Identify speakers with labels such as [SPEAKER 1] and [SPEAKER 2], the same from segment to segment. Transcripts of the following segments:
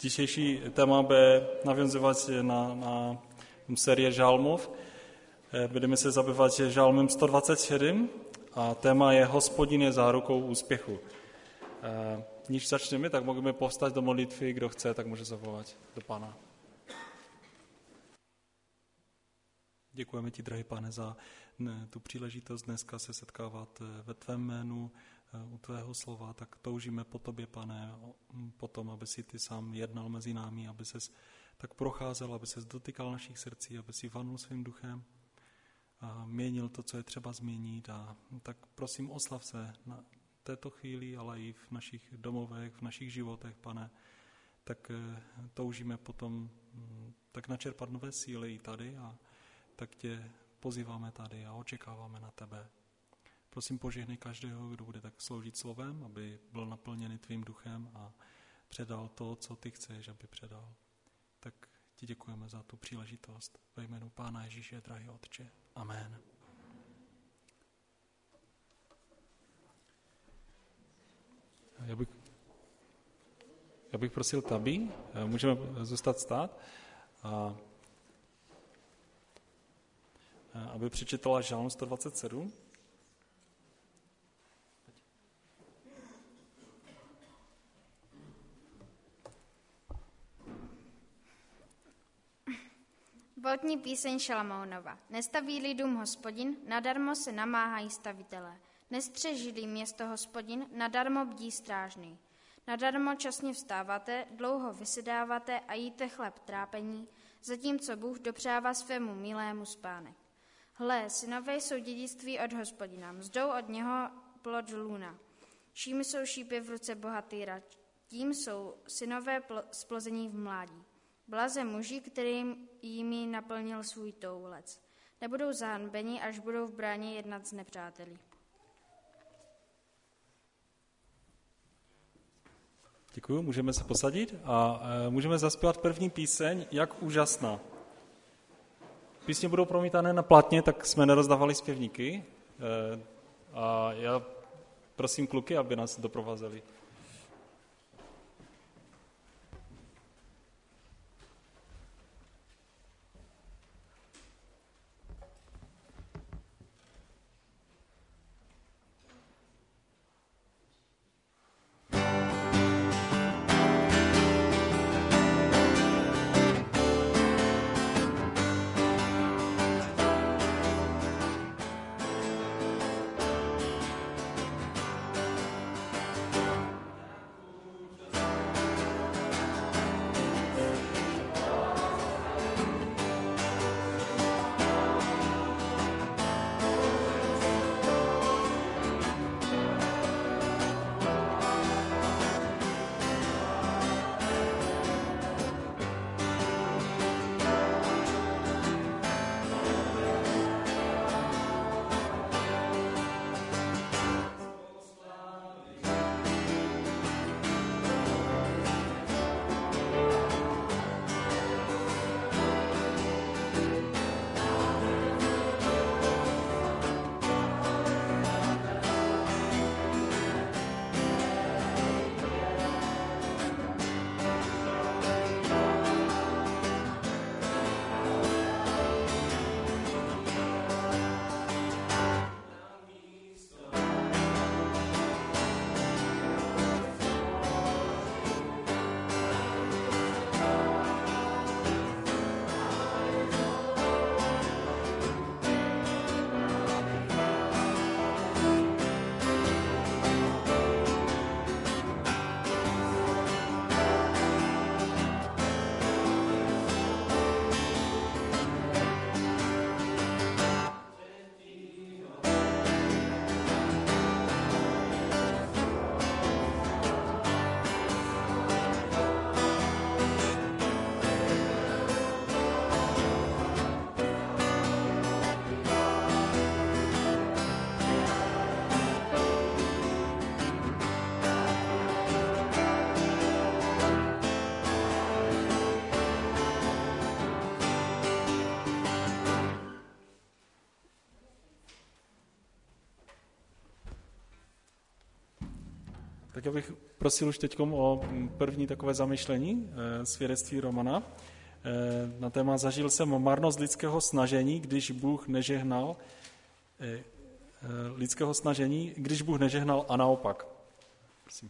[SPEAKER 1] Dzisiejší téma bude nawiązovat na serię žalmów. Budeme se zabývat žalmem 127 a téma je Hospodin je zárukou úspěchu. Než začneme, tak můžeme povstat do modlitvy, kdo chce, tak může zavolat do Pána. Děkujeme ti, drahý Pane, za tu příležitost dneska se setkávat ve tvém jménu, u tvého slova, tak toužíme po tobě, Pane, potom, aby si ty sám jednal mezi námi, aby ses tak procházel, aby ses dotykal našich srdcí, aby si vanul svým duchem a měnil to, co je třeba změnit. A tak prosím, oslav se na této chvíli, ale i v našich domovech, v našich životech, Pane, tak toužíme potom tak načerpat nové síly i tady a tak tě pozýváme tady a očekáváme na tebe. Prosím, požehnej každého, kdo bude tak sloužit slovem, aby byl naplněný tvým duchem a předal to, co ty chceš, aby předal. Tak ti děkujeme za tu příležitost. Ve jménu Pána Ježíše, drahý Otče. Amen. Já bych prosil Tabi, můžeme zůstat stát, aby přečetla žalm 127.
[SPEAKER 2] Poutní píseň Šalamounova. Nestaví-li dům Hospodin, nadarmo se namáhají stavitelé. Nestřeží-li město Hospodin, nadarmo bdí strážný. Nadarmo časně vstáváte, dlouho vysedáváte a jíte chleb trápení, zatímco Bůh dopřává svému milému spánek. Hle, synové jsou dědictví od Hospodina, mzdou od něho plod lůna. Čím jsou šípy v ruce bohatýra, tím jsou synové splození v mládí. Blaze muži, kterým jimi naplnil svůj toulec. Nebudou zahanbeni, až budou v bráně jednat s nepřáteli.
[SPEAKER 1] Děkuji, můžeme se posadit a můžeme zaspívat první píseň, Jak úžasná. Písně budou promítané na plátně, tak jsme nerozdávali zpěvníky a já prosím kluky, aby nás doprovázeli. Tak já bych prosil už teď o první takové zamyšlení svědectví Romana. Na téma zažil jsem marnost lidského snažení, když Bůh nežehnal, a naopak. Prosím.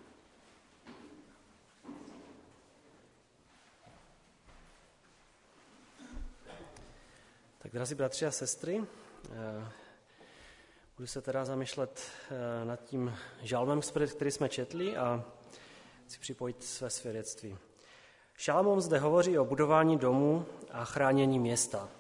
[SPEAKER 3] Tak drazí bratři a sestry, budu se teda zamýšlet nad tím žalmem, který jsme četli, a chci připojit své svědectví. Šalamón zde hovoří o budování domu a chránění města.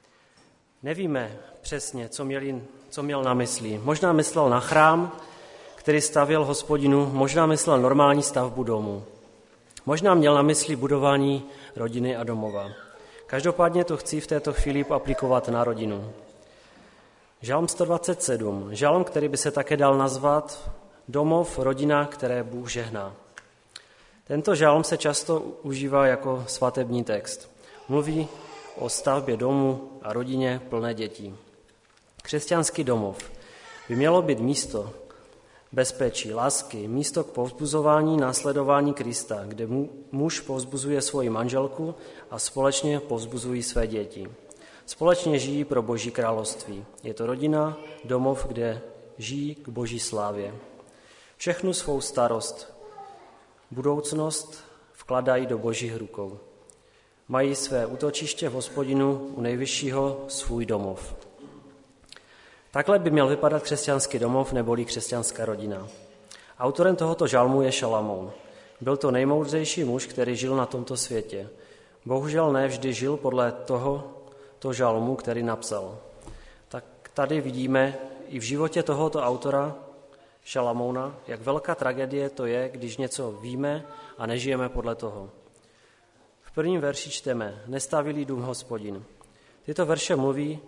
[SPEAKER 3] Nevíme přesně, co měl na mysli. Možná myslel na chrám, který stavěl Hospodinu, možná myslel normální stavbu domu. Možná měl na mysli budování rodiny a domova. Každopádně to chci v této chvíli aplikovat na rodinu. Žalm 127, žalm, který by se také dal nazvat domov, rodina, které Bůh žehná. Tento žalm se často užívá jako svatební text. Mluví o stavbě domu a rodině plné dětí. Křesťanský domov by mělo být místo bezpečí, lásky, místo k povzbuzování, následování Krista, kde muž povzbuzuje svoji manželku a společně povzbuzují své děti. Společně žijí pro Boží království. Je to rodina, domov, kde žijí k Boží slávě. Všechnu svou starost, budoucnost vkladají do Božích rukou. Mají své útočiště v Hospodinu, u nejvyššího svůj domov. Takhle by měl vypadat křesťanský domov neboli křesťanská rodina. Autorem tohoto žalmu je Šalamón. Byl to nejmoudřejší muž, který žil na tomto světě. Bohužel ne vždy žil podle tohoto žalmu, který napsal. Tak tady vidíme i v životě tohoto autora Šalamóna, jak velká tragédie to je, když něco víme a nežijeme podle toho. V prvním verši čteme: Nestavili dům Hospodin. Tyto verše mluví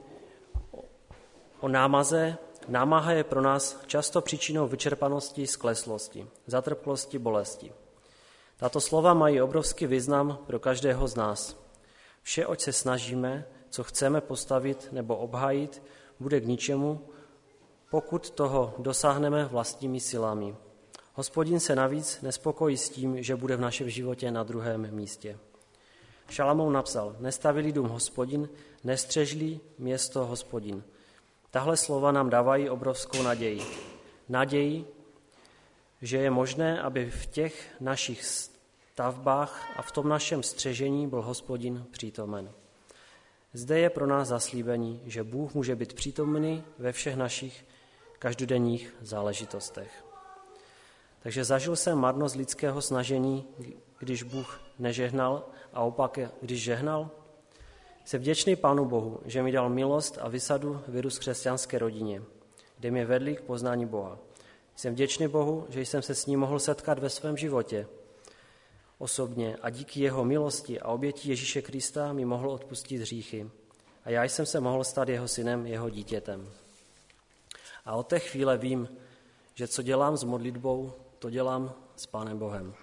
[SPEAKER 3] o námaze. Námaha je pro nás často příčinou vyčerpanosti, skleslosti, zatrpklosti, bolesti. Tato slova mají obrovský význam pro každého z nás. Vše, oč se snažíme, co chceme postavit nebo obhájit, bude k ničemu, pokud toho dosáhneme vlastními silami. Hospodin se navíc nespokojí s tím, že bude v našem životě na druhém místě. Šalamón napsal: Nestavili dům Hospodin, nestřežili město Hospodin. Tahle slova nám dávají obrovskou naději. Naději, že je možné, aby v těch našich stavbách a v tom našem střežení byl Hospodin přítomen. Zde je pro nás zaslíbení, že Bůh může být přítomný ve všech našich každodenních záležitostech. Takže zažil jsem marnost lidského snažení, když Bůh nežehnal, a opak, když žehnal. Jsem vděčný Pánu Bohu, že mi dal milost a vysadu vyrůst v křesťanské rodině, kde mě vedli k poznání Boha. Jsem vděčný Bohu, že jsem se s ním mohl setkat ve svém životě osobně a díky jeho milosti a oběti Ježíše Krista mi mohl odpustit hříchy. A já jsem se mohl stát jeho synem, jeho dítětem. A od té chvíle vím, že co dělám s modlitbou, to dělám s Pánem Bohem.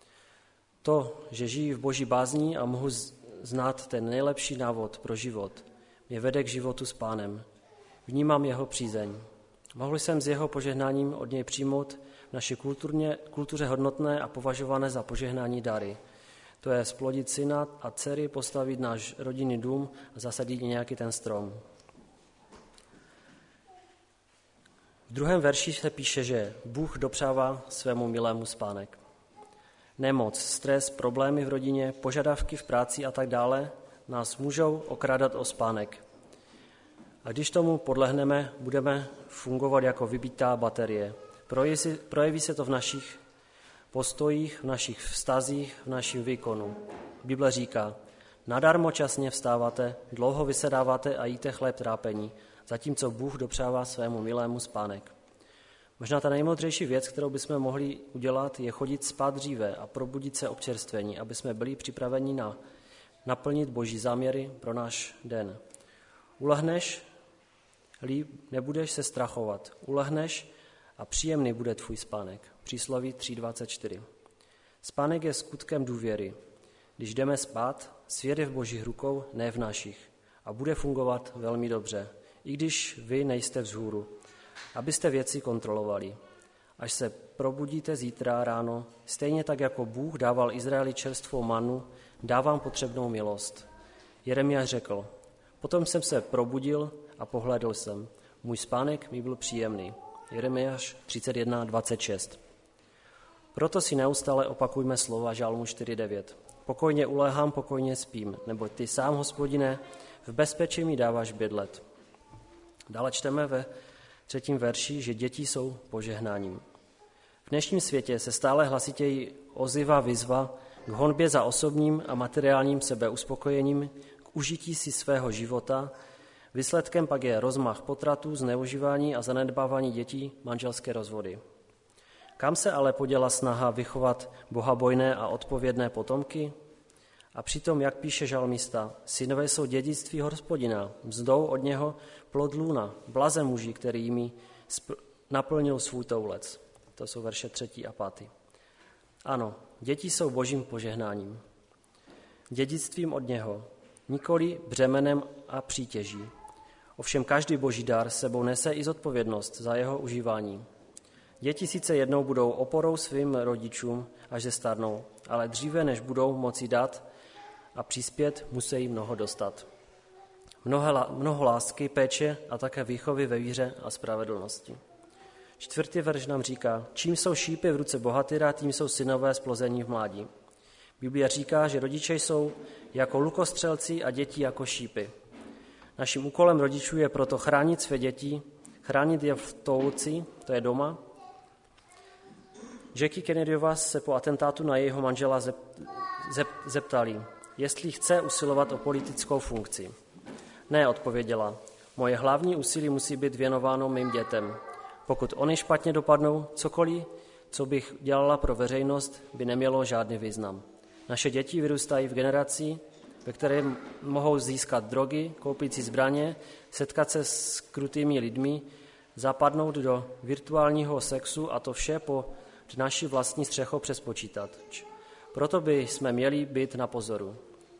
[SPEAKER 3] To, že žiji v Boží bázni a mohu znát ten nejlepší návod pro život, mě vede k životu s Pánem. Vnímám jeho přízeň. Mohl jsem s jeho požehnáním od něj přijmout v naší kultuře hodnotné a považované za požehnání dary. To je splodit syna a dcery, postavit náš rodinný dům a zasadit nějaký ten strom. V druhém verši se píše, že Bůh dopřává svému milému spánek. Nemoc, stres, problémy v rodině, požadavky v práci a tak dále nás můžou okrádat o spánek. A když tomu podlehneme, budeme fungovat jako vybitá baterie. Projeví se to v našich postojích, v našich vztazích, v našem výkonu. Bible říká: nadarmo časně vstáváte, dlouho vysedáváte a jíte chléb trápení, zatímco Bůh dopřává svému milému spánek. Možná ta nejmoudřejší věc, kterou bychom mohli udělat, je chodit spát dříve a probudit se občerstvení, aby jsme byli připraveni naplnit Boží záměry pro náš den. Ulehneš, nebudeš se strachovat. Ulehneš a příjemný bude tvůj spánek. Přísloví 3.24. Spánek je skutkem důvěry. Když jdeme spát, svět je v Božích rukou, ne v našich. A bude fungovat velmi dobře, i když vy nejste vzhůru, abyste věci kontrolovali. až se probudíte zítra ráno, stejně tak jako Bůh dával Izraeli čerstvou manu, dávám potřebnou milost. Jeremiáš řekl, potom jsem se probudil a pohlédl jsem. Můj spánek mi byl příjemný. Jeremiáš 31:26. Proto si neustále opakujme slova Žalmu 4:9. Pokojně uléhám, pokojně spím, neboť ty sám, Hospodine, v bezpečí mi dáváš bydlet. Dále čteme ve 3. verši, že děti jsou požehnáním. V dnešním světě se stále hlasitěji ozývá výzva k honbě za osobním a materiálním sebeuspokojením, k užití si svého života. Výsledkem pak je rozmach potratů, zneužívání a zanedbávání dětí, manželské rozvody. Kam se ale poděla snaha vychovat bohabojné a odpovědné potomky? A přitom, jak píše žalmista, synové jsou dědictví Hospodina, mzdou od něho plod lůna, blaze muži, který jimi naplnil svůj toulec. To jsou verše 3. a 5. Ano, děti jsou božím požehnáním. Dědictvím od něho, nikoli břemenem a přítěží. Ovšem každý boží dar sebou nese i zodpovědnost za jeho užívání. Děti sice jednou budou oporou svým rodičům, až zestárnou, ale dříve, než budou moci dát a přispět, musí mnoho dostat. Mnoho lásky, péče a také výchovy ve víře a spravedlnosti. 4. verš nám říká, čím jsou šípy v ruce bohatýra, tím jsou synové splození v mládí. Biblia říká, že rodiče jsou jako lukostřelci a děti jako šípy. Naším úkolem rodičů je proto chránit své děti, chránit je v toulci, to je doma. Jackie Kennedyová se po atentátu na jejího manžela zeptali, jestli chce usilovat o politickou funkci. Ne, odpověděla, moje hlavní úsilí musí být věnováno mým dětem. Pokud oni špatně dopadnou, cokoliv, co bych dělala pro veřejnost, by nemělo žádný význam. Naše děti vyrůstají v generaci, ve které mohou získat drogy, koupit si zbraně, setkat se s krutými lidmi, zapadnout do virtuálního sexu a to vše pod naší vlastní střechou přes počítač. Proto by jsme měli být na pozoru.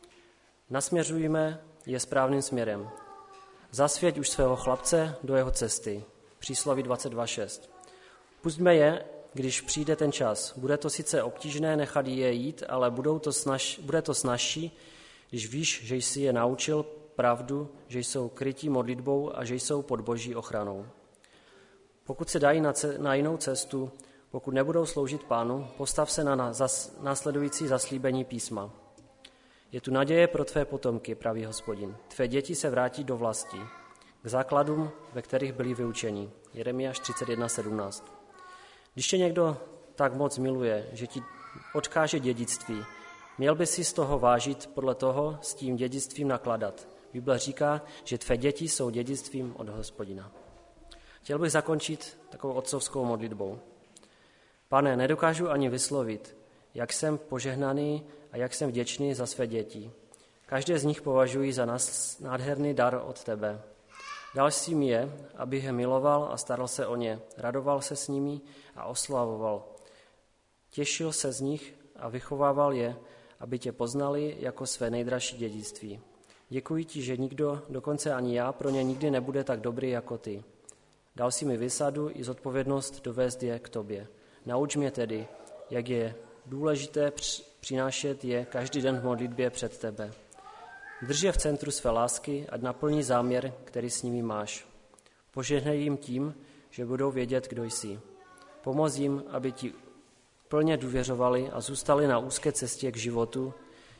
[SPEAKER 3] Nasměřujme je správným směrem. Zasvěť už svého chlapce do jeho cesty. Přísloví 22:6. Pustíme je, když přijde ten čas. Bude to sice obtížné nechat je jít, ale bude to snazší, když víš, že jsi je naučil pravdu, že jsou krytí modlitbou a že jsou pod boží ochranou. Pokud se dají na jinou cestu, pokud nebudou sloužit Pánu, postav se na následující zaslíbení písma. Je tu naděje pro tvé potomky, pravý Hospodin. Tvé děti se vrátí do vlasti, k základům, ve kterých byli vyučeni. Jeremiáš 31:17. Když tě někdo tak moc miluje, že ti odkáže dědictví, měl by si z toho vážit podle toho s tím dědictvím nakladat. Bible říká, že tvé děti jsou dědictvím od Hospodina. Chtěl bych zakončit takovou otcovskou modlitbou. Pane, nedokážu ani vyslovit, jak jsem požehnaný a jak jsem vděčný za své děti. Každé z nich považuji za nádherný dar od tebe. Dal jsi mi je, abych je miloval a staral se o ně, radoval se s nimi a oslavoval. Těšil se z nich a vychovával je, aby tě poznali jako své nejdražší dědictví. Děkuji ti, že nikdo, dokonce ani já, pro ně nikdy nebude tak dobrý jako ty. Dal jsi mi vysadu i zodpovědnost dovést je k tobě. Nauč mě tedy, jak je důležité přinášet je každý den v modlitbě před tebe. Drž je v centru své lásky, ať naplní záměr, který s nimi máš. Požehnej jim tím, že budou vědět, kdo jsi. Pomoz jim, aby ti plně důvěřovali a zůstali na úzké cestě k životu,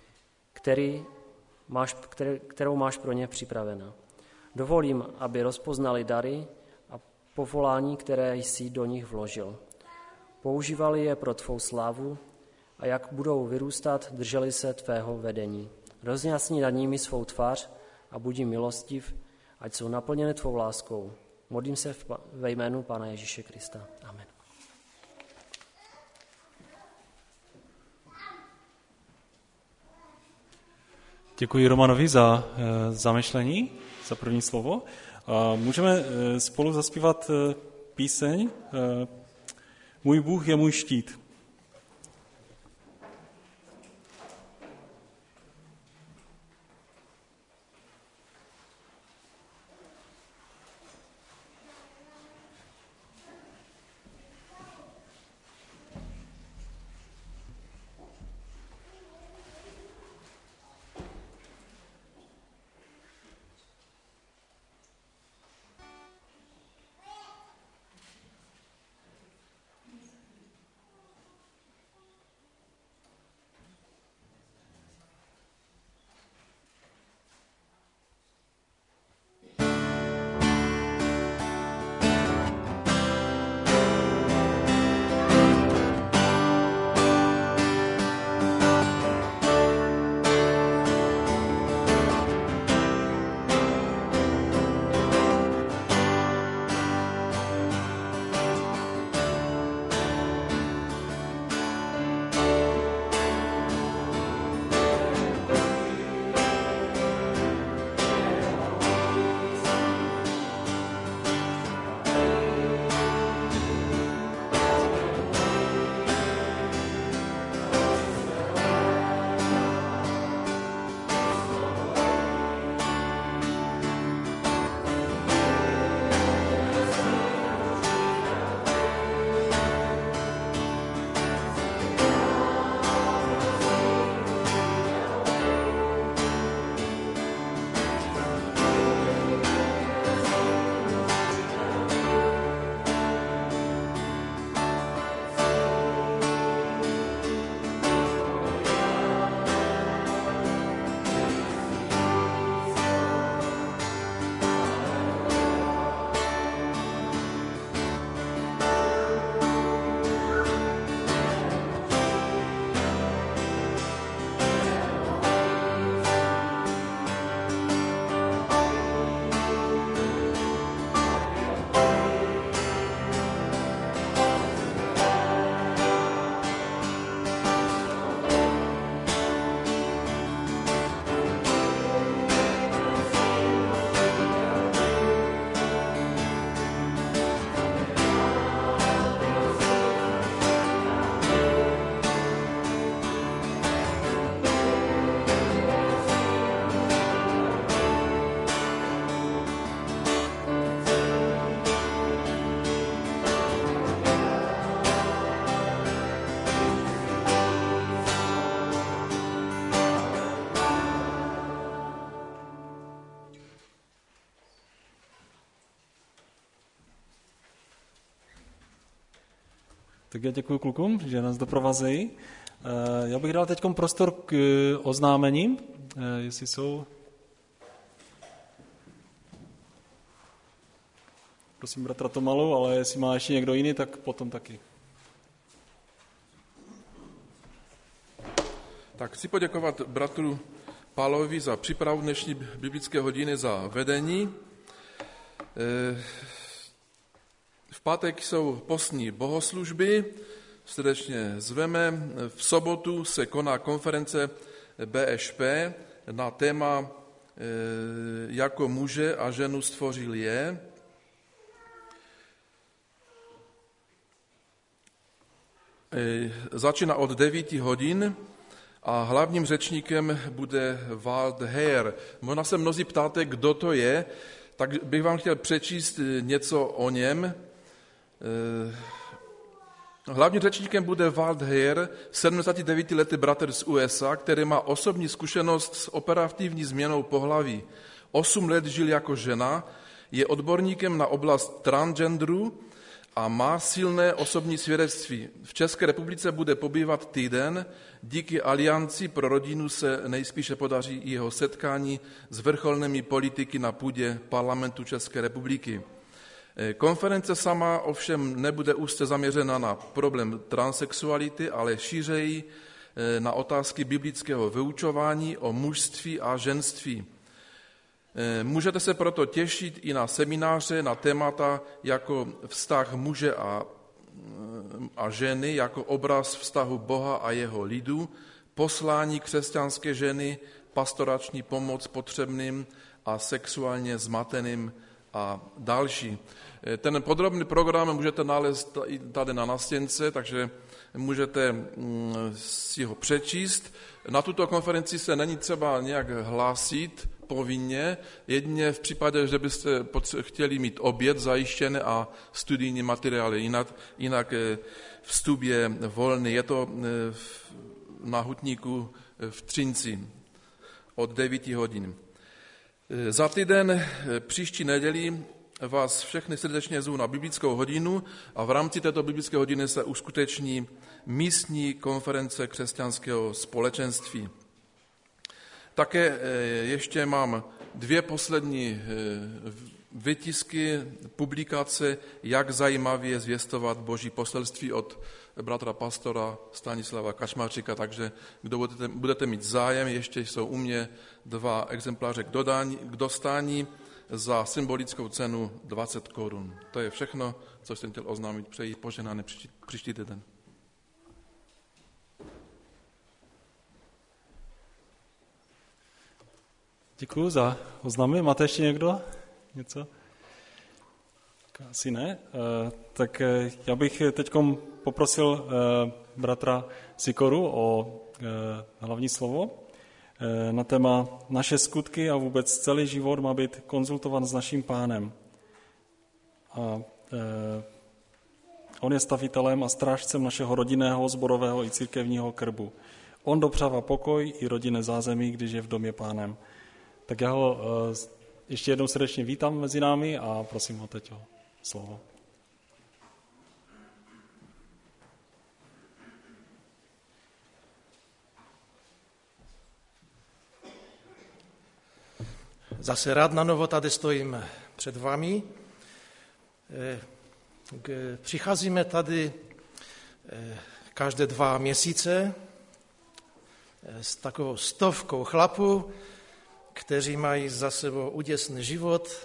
[SPEAKER 3] kterou máš pro ně připravena. Dovolím, aby rozpoznali dary a povolání, které jsi do nich vložil. Používali je pro tvou slávu a jak budou vyrůstat, drželi se tvého vedení. Rozjasni nad nimi svou tvář a buď jim milostiv, ať jsou naplněny tvou láskou. Modlím se ve jménu Pána Ježíše Krista. Amen.
[SPEAKER 1] Děkuji Romanovi za zamyšlení, za první slovo. A můžeme spolu zaspívat píseň Můj Bůh je můj štít. Tak já děkuji klukům, že nás doprovazejí. Já bych dal teď prostor k oznámením, jestli jsou. Prosím bratra Tomalu, ale jestli má ještě někdo jiný, tak potom taky.
[SPEAKER 4] Tak chci poděkovat bratru Pálovi za přípravu dnešní biblické hodiny, za vedení. V pátek jsou postní bohoslužby, srdečně zveme. V sobotu se koná konference BŠP na téma Jako muže a ženu stvořil je. Začíná od 9 hodin a hlavním řečníkem bude Wald Heer. Možná se mnozí ptáte, kdo to je, tak bych vám chtěl přečíst něco o něm. Hlavním řečníkem bude Wald Heer, 79letý bratr z USA, který má osobní zkušenost s operativní změnou pohlaví. 8 let žil jako žena, je odborníkem na oblast transgenderu a má silné osobní svědectví. V České republice bude pobývat týden. Díky Alianci pro rodinu se nejspíše podaří jeho setkání s vrcholnými politiky na půdě parlamentu České republiky. Konference sama ovšem nebude úzce zaměřena na problém transsexuality, ale šířeji na otázky biblického vyučování o mužství a ženství. Můžete se proto těšit i na semináře na témata jako vztah muže a ženy, jako obraz vztahu Boha a jeho lidu, poslání křesťanské ženy, pastorační pomoc potřebným a sexuálně zmateným a další. Ten podrobný program můžete nalézt tady na nastěnce, takže můžete si ho přečíst. Na tuto konferenci se není třeba nějak hlásit povinně, jedině v případě, že byste chtěli mít oběd zajištěný a studijní materiály. Jinak vstup je volný. Je to na Hutníku v Třinci od 9 hodin. Za týden příští neděli vás všechny srdečně zvu na biblickou hodinu a v rámci této biblické hodiny se uskuteční místní konference křesťanského společenství. Také ještě mám 2 poslední vytisky, publikace, jak zajímavě zvěstovat Boží poselství od bratra pastora Stanislava Kačmarčíka, takže kdo budete mít zájem, ještě jsou u mě 2 exempláře k dostání za symbolickou cenu 20 korun. To je všechno, co jsem chtěl oznámit. Přeji požehnaný příští týden.
[SPEAKER 1] Děkuji za oznámy. Máte ještě někdo něco? Asi ne. Tak já bych teď poprosil bratra Sikoru o hlavní slovo na téma naše skutky a vůbec celý život má být konzultovan s naším Pánem. A on je stavitelem a strážcem našeho rodinného, sborového i církevního krbu. On dopřává pokoj i rodinné zázemí, když je v domě Pánem. Tak já ho ještě jednou srdečně vítám mezi námi a prosím ho teď o slovo.
[SPEAKER 5] Zase rád na novo tady stojím před vámi. Přicházíme tady každé 2 měsíce s takovou stovkou chlapů, kteří mají za sebou úděsný život.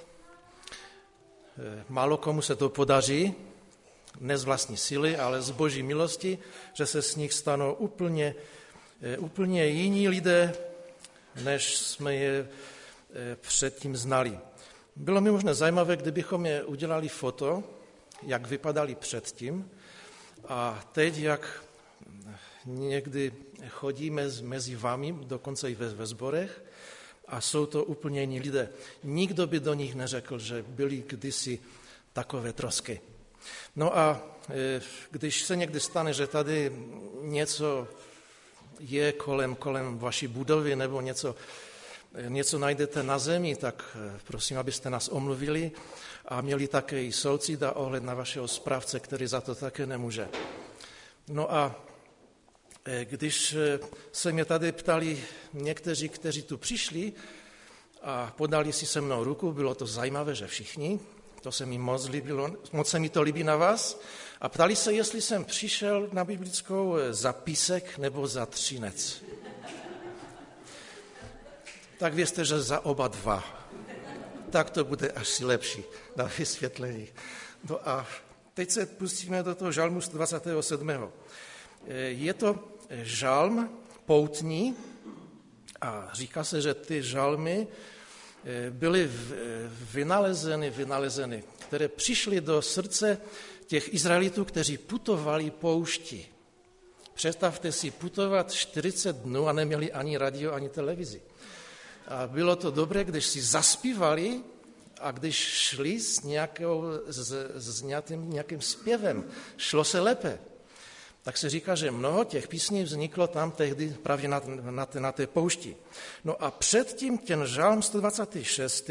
[SPEAKER 5] Málo komu se to podaří, ne z vlastní síly, ale z Boží milosti, že se z nich stanou úplně jiní lidé, než jsme je předtím znali. Bylo mi možná zajímavé, kdybychom je udělali foto, jak vypadali předtím a teď, jak někdy chodíme mezi vámi, dokonce i ve sborech, a jsou to úplně jiní lidé. Nikdo by do nich neřekl, že byli kdysi takové trosky. No a když se někdy stane, že tady něco je kolem vaší budovy nebo něco najdete na zemi, tak prosím, abyste nás omluvili a měli také i soucit a ohled na vašeho správce, který za to také nemůže. No a když se mě tady ptali někteří, kteří tu přišli a podali si se mnou ruku, bylo to zajímavé, že všichni, to se mi moc líbilo, moc se mi to líbí na vás, a ptali se, jestli jsem přišel na biblickou za písek nebo za třinec. Tak vězte, že za oba dva. Tak to bude asi lepší na vysvětlení. No a teď se pustíme do toho žalmu 127. Je to žalm poutní a říká se, že ty žalmy byly vynalezeny, které přišly do srdce těch Izraelitů, kteří putovali poušti. Představte si putovat 40 dnů a neměli ani radio, ani televizi. A bylo to dobré, když si zaspívali a když šli s nějakým zpěvem, šlo se lépe. Tak se říká, že mnoho těch písní vzniklo tam tehdy právě na té poušti. No a předtím ten žalm 126.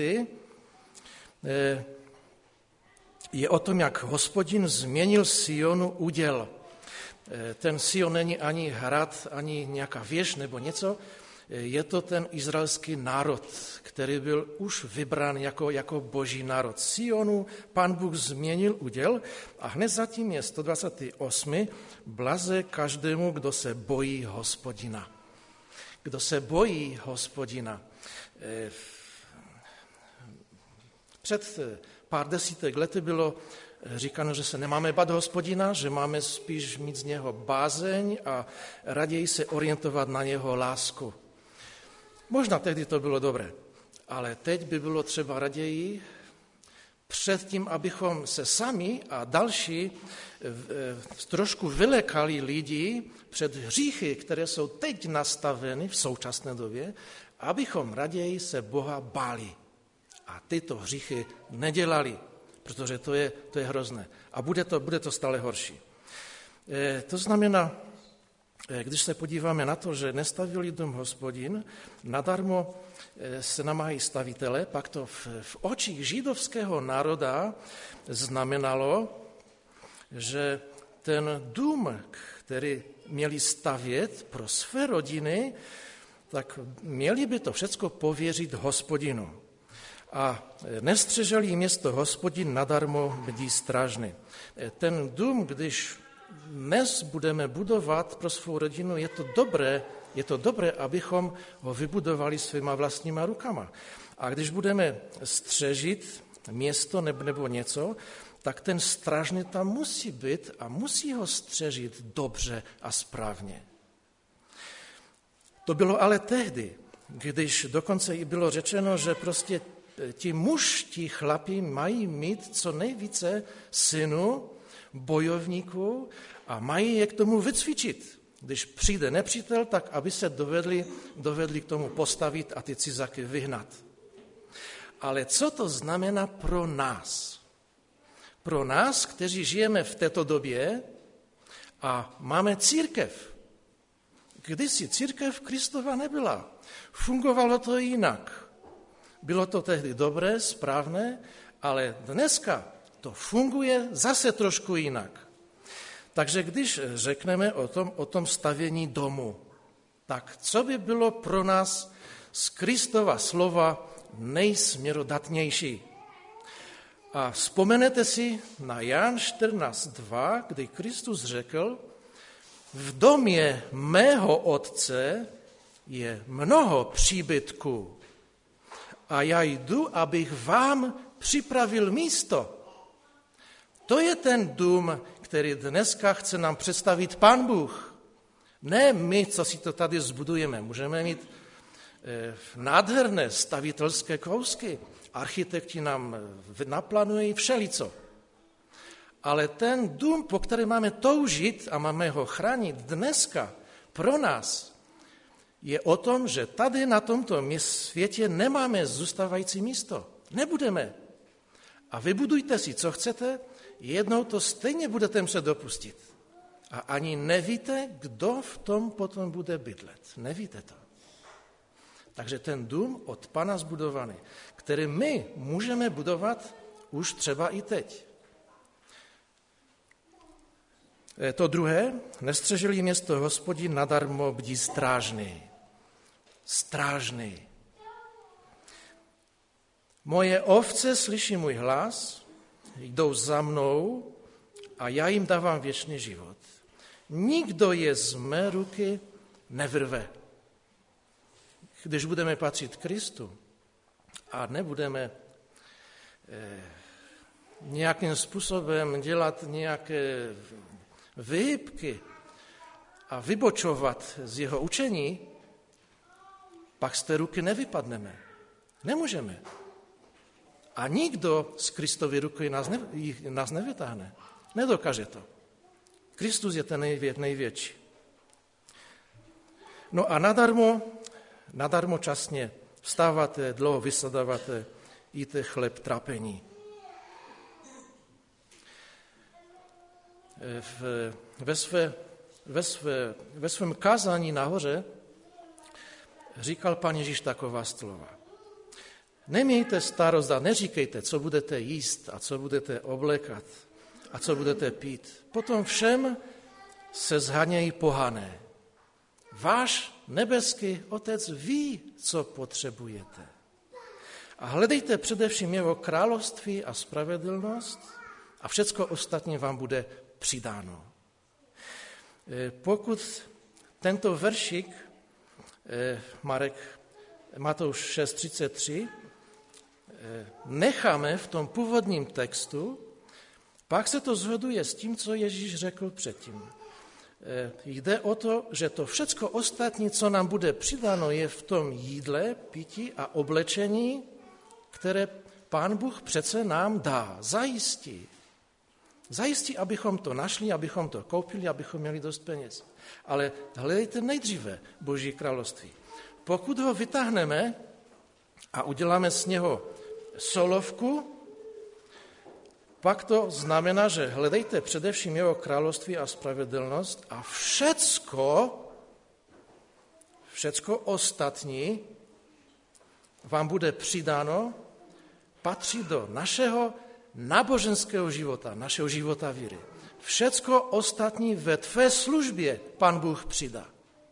[SPEAKER 5] Je o tom, jak Hospodin změnil Sionu úděl. Ten Sion není ani hrad, ani nějaká věž nebo něco, je to ten izraelský národ, který byl už vybrán jako boží národ. Sionu Pán Bůh změnil úděl a hned zatím je 128. Blaze každému, kdo se bojí Hospodina. Kdo se bojí Hospodina. Před pár desítek lety bylo říkáno, že se nemáme bát Hospodina, že máme spíš mít z něho bázeň a raději se orientovat na něho lásku. Možná tehdy to bylo dobré, ale teď by bylo třeba raději před tím, abychom se sami a další trošku vylekali lidi před hříchy, které jsou teď nastaveny v současné době, abychom raději se Boha báli a tyto hříchy nedělali, protože to je hrozné. A bude to stále horší. To znamená, když se podíváme na to, že nestavili dům Hospodin, nadarmo se namáhají stavitele, pak to v očích židovského národa znamenalo, že ten dům, který měli stavět pro své rodiny, tak měli by to všecko pověřit Hospodinu. A nestřeželi město Hospodin, nadarmo bdí strážny. Ten dům, když dnes budeme budovat pro svou rodinu, je to dobré, abychom ho vybudovali svýma vlastníma rukama. A když budeme střežit město nebo něco, tak ten strážný tam musí být a musí ho střežit dobře a správně. To bylo ale tehdy, když dokonce i bylo řečeno, že prostě ti chlapi mají mít co nejvíce synů, bojovníků a mají je k tomu vycvičit. Když přijde nepřítel, tak aby se dovedli k tomu postavit a ty cizáky vyhnat. Ale co to znamená pro nás? Pro nás, kteří žijeme v této době a máme církev. Kdysi církev Kristova nebyla. Fungovalo to jinak. Bylo to tehdy dobré, správné, ale dneska to funguje zase trošku jinak. Takže když řekneme o tom stavění domu, tak co by bylo pro nás z Kristova slova nejsměrodatnější? A vzpomenete si na Jan 14:2, kdy Kristus řekl, v domě mého otce je mnoho příbytků a já jdu, abych vám připravil místo. To je ten dům, který dneska chce nám představit Pán Bůh. Ne my, co si to tady zbudujeme. Můžeme mít nádherné stavitelské kousky. Architekti nám naplánují všelico. Ale ten dům, po kterém máme toužit a máme ho chránit dneska pro nás, je o tom, že tady na tomto světě nemáme zůstávající místo. Nebudeme. A vybudujte si, co chcete, jednou to stejně budete muset dopustit. A ani nevíte, kdo v tom potom bude bydlet. Nevíte to. Takže ten dům od Pana zbudovaný, který my můžeme budovat už třeba i teď. To druhé, nestřežili město Hospodin, nadarmo bdí strážný. Strážný. Moje ovce slyší můj hlas, jdou za mnou a já jim dávám věčný život. Nikdo je z mé ruky nevyrve. Když budeme patřit Kristu a nebudeme nějakým způsobem dělat nějaké vyhybky a vybočovat z jeho učení, pak z té ruky nevypadneme. Nemůžeme. A nikdo z Kristovy ruky nás nevytáhne. Nedokáže to. Kristus je ten největší. No a nadarmo časně vstáváte, dlouho vysadáváte, jíte chleb trápení. Ve svém kázání nahoře říkal Pán Ježíš taková slova. Nemějte starost a neříkejte, co budete jíst a co budete oblékat a co budete pít. Potom všem se zhanějí pohané. Váš nebeský Otec ví, co potřebujete. A hledejte především jeho království a spravedlnost a všecko ostatní vám bude přidáno. Pokud tento veršik, Matouš 6:33, necháme v tom původním textu, pak se to shoduje s tím, co Ježíš řekl předtím. Jde o to, že to všecko ostatní, co nám bude přidáno, je v tom jídle, pití a oblečení, které Pán Bůh přece nám dá, zajistí. Zajistí, abychom to našli, abychom to koupili, abychom měli dost peněz. Ale hledejte nejdříve Boží království. Pokud ho vytáhneme a uděláme z něho solovku, pak to znamená, že hledejte především jeho království a spravedlnost a všecko ostatní vám bude přidáno, patří do našeho náboženského života, našeho života víry. Všecko ostatní ve tvé službě Pán Bůh přidá.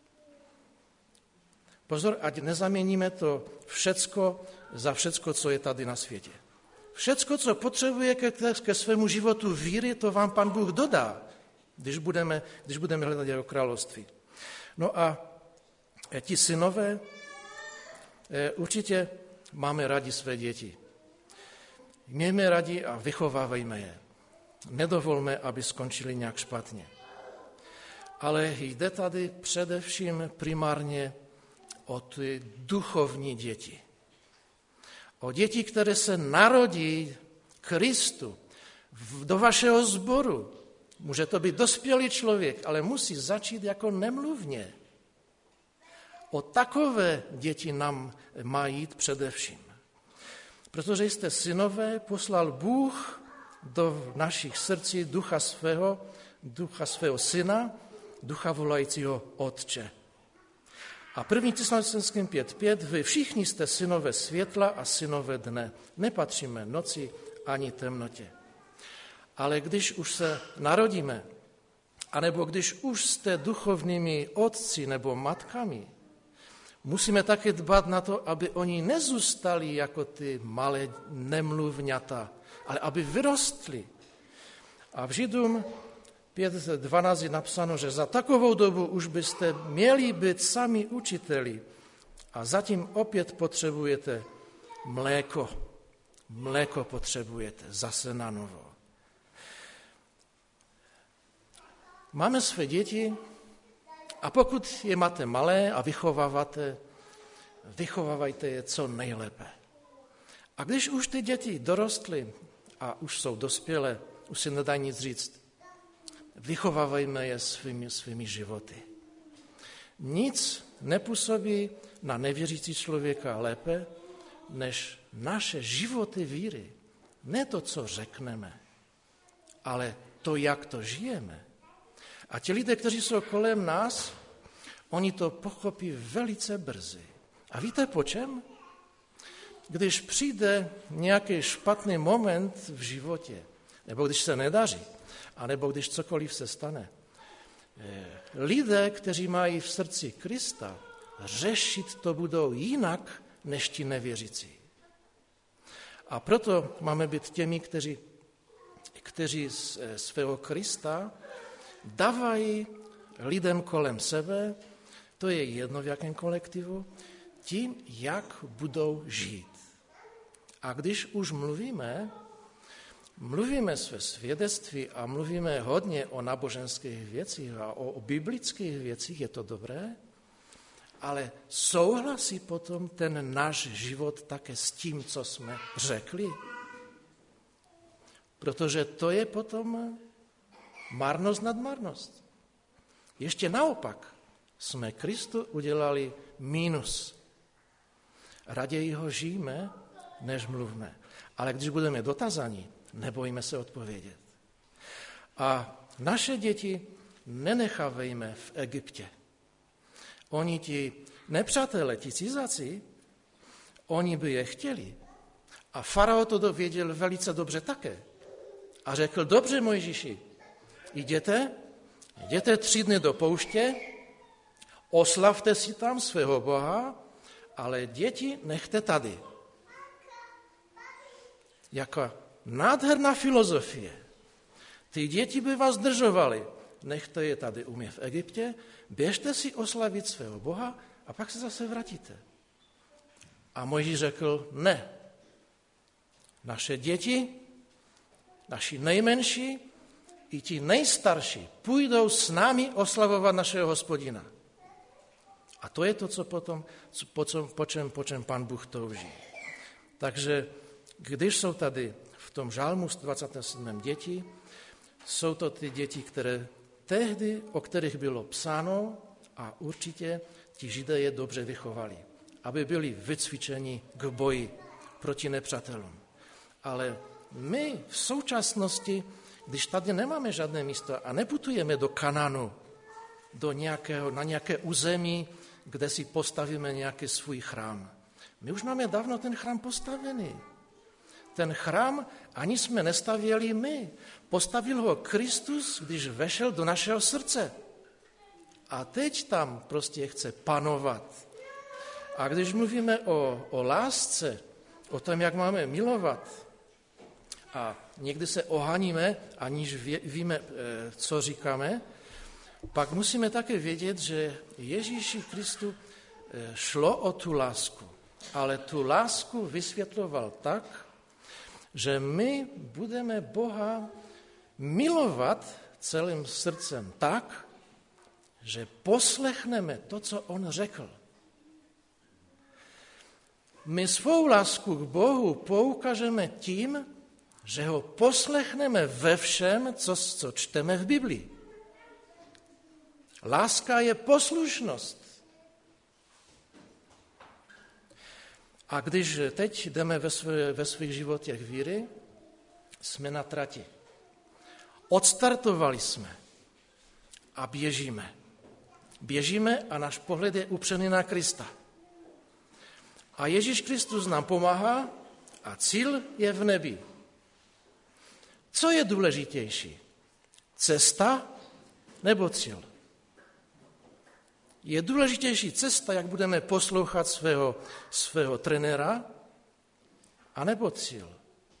[SPEAKER 5] Pozor, ať nezaměníme to všecko za všecko, co je tady na světě. Všecko, co potřebuje ke svému životu víry, to vám Pán Bůh dodá, když budeme hledat jeho království. No a ti synové, určitě máme rádi své děti. Mějme rádi a vychovávejme je. Nedovolme, aby skončili nějak špatně. Ale jde tady především primárně o ty duchovní děti. O děti, které se narodí Kristu do vašeho sboru. Může to být dospělý člověk, ale musí začít jako nemluvně. O takové děti nám má jít především. Protože jste synové, poslal Bůh do našich srdcí ducha svého syna, ducha volajícího Otče. A 1. Tesalonickým 5:5, vy všichni jste synové světla a synové dne. Nepatříme noci ani temnotě. Ale když už se narodíme, anebo když už jste duchovními otci nebo matkami, musíme také dbát na to, aby oni nezůstali jako ty malé nemluvňata, ale aby vyrostli. A v Židům 5:12 je napsáno, že za takovou dobu už byste měli být sami učiteli a zatím opět potřebujete mléko. Mléko potřebujete zase na novo. Máme své děti a pokud je máte malé a vychovávajte je co nejlépe. A když už ty děti dorostly a už jsou dospělé, už si nedají nic říct, vychovávejme je svými životy. Nic nepůsobí na nevěřící člověka lépe, než naše životy víry. Ne to, co řekneme, ale to, jak to žijeme. A ti lidé, kteří jsou kolem nás, oni to pochopí velice brzy. A víte po čem? Když přijde nějaký špatný moment v životě, nebo když se nedaří, anebo když cokoliv se stane. Lidé, kteří mají v srdci Krista, řešit to budou jinak než ti nevěřící. A proto máme být těmi, kteří svého Krista dávají lidem kolem sebe, to je jedno v jakém kolektivu, tím, jak budou žít. A když už mluvíme své svědectví a mluvíme hodně o náboženských věcích a o biblických věcích, je to dobré, ale souhlasí potom ten náš život také s tím, co jsme řekli? Protože to je potom marnost nad marnost. Ještě naopak jsme Kristu udělali mínus. Raději ho žijeme, než mluvíme. Ale když budeme dotazaní, nebojíme se odpovědět. A naše děti nenechávejme v Egyptě. Oni ti nepřátelé, ti cizáci, oni by je chtěli. A farao to věděl velice dobře také. A řekl, dobře, Mojžíši, jděte 3 dny do pouště, oslavte si tam svého Boha, ale děti nechte tady. Jaká nádherná filozofie. Ty děti by vás držovaly. Nechte je tady u mě v Egyptě, běžte si oslavit svého Boha a pak se zase vrátíte. A Mojžíš řekl, ne. Naše děti, naši nejmenší i ti nejstarší půjdou s námi oslavovat našeho Hospodina. A to je to, po čem Pán Bůh touží. Takže když jsou tady v tom žalmu 27. děti, jsou to ty děti, které tehdy, o kterých bylo psáno a určitě ti Židé je dobře vychovali, aby byli vycvičeni k boji proti nepřátelům. Ale my v současnosti, když tady nemáme žádné místo a neputujeme do Kanánu, na nějaké území, kde si postavíme nějaký svůj chrám. My už máme dávno ten chrám postavený. Ten chrám ani jsme nestavěli my. Postavil ho Kristus, když vešel do našeho srdce. A teď tam prostě chce panovat. A když mluvíme o lásce, o tom, jak máme milovat, a někdy se ohaníme, aniž víme, co říkáme, pak musíme také vědět, že Ježíši Kristu šlo o tu lásku. Ale tu lásku vysvětloval tak, že my budeme Boha milovat celým srdcem tak, že poslechneme to, co on řekl. My svou lásku k Bohu poukážeme tím, že ho poslechneme ve všem, co čteme v Biblii. Láska je poslušnost. A když teď jdeme ve svých životech víry, jsme na trati. Odstartovali jsme a běžíme. Běžíme a náš pohled je upřený na Krista. A Ježíš Kristus nám pomáhá a cíl je v nebi. Co je důležitější? Cesta nebo cíl? Je důležitější cesta, jak budeme poslouchat svého trenéra, anebo cíl?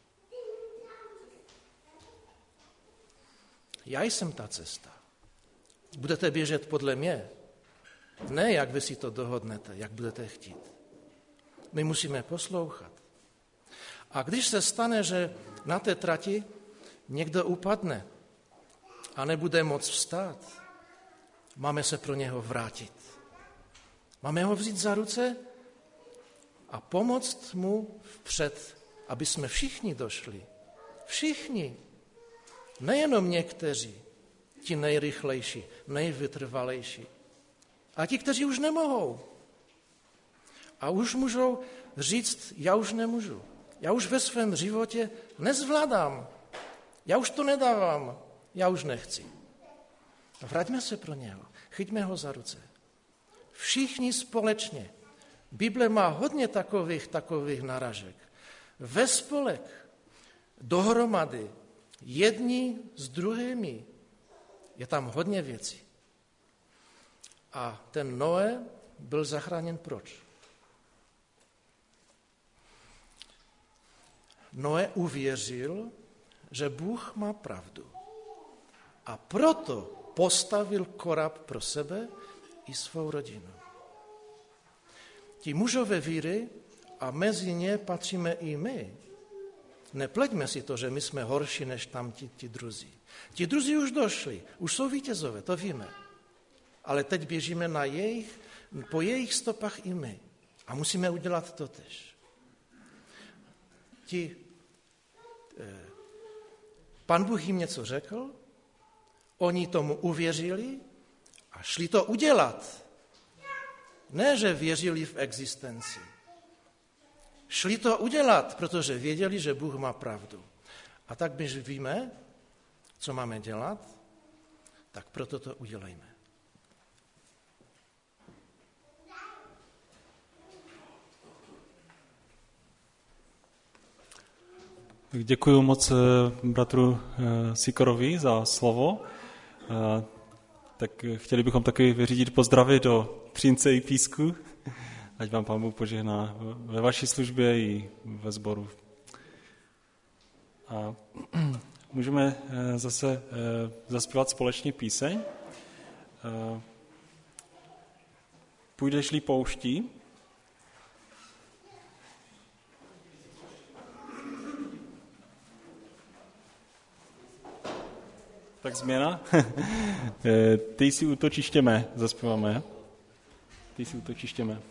[SPEAKER 5] Já jsem ta cesta. Budete běžet podle mě. Ne, jak vy si to dohodnete, jak budete chtít. My musíme poslouchat. A když se stane, že na té trati někdo upadne a nebude moct vstát, máme se pro něho vrátit. Máme ho vzít za ruce a pomoct mu vpřed, aby jsme všichni došli. Všichni. Nejenom někteří, ti nejrychlejší, nejvytrvalejší. A ti, kteří už nemohou. A už můžou říct, já už nemůžu. Já už ve svém životě nezvládám. Já už to nedávám. Já už nechci. Vraťme se pro něho. Chyťme ho za ruce. Všichni společně. Bible má hodně takových naražek. Ve spolek, dohromady, jedni s druhými. Je tam hodně věcí. A ten Noé byl zachráněn proč? Noé uvěřil, že Bůh má pravdu. A proto postavil korab pro sebe i svou rodinu. Ti mužové víry, a mezi ně patříme i my. Nepleťme si to, že my jsme horší než tam ti druzí. Ti druzí už došli, už jsou vítězové, to víme. Ale teď běžíme po jejich stopách i my. A musíme udělat to tež. Pan Bůh jim něco řekl, oni tomu uvěřili a šli to udělat. Ne, že věřili v existenci. Šli to udělat, protože věděli, že Bůh má pravdu. A tak když víme, co máme dělat, tak proto to udělejme.
[SPEAKER 1] Děkuji moc bratru Sikorovi za slovo. Tak chtěli bychom taky vyřídit pozdravy do Třince i Písku. Ať vám Pán Bůh požehná ve vaší službě i ve sboru. A můžeme zase zaspívat společně píseň. Půjdeš-li pouští. Tak změna. Ty jsi útočiště mé, zaspíváme. Ty jsi útočiště mé.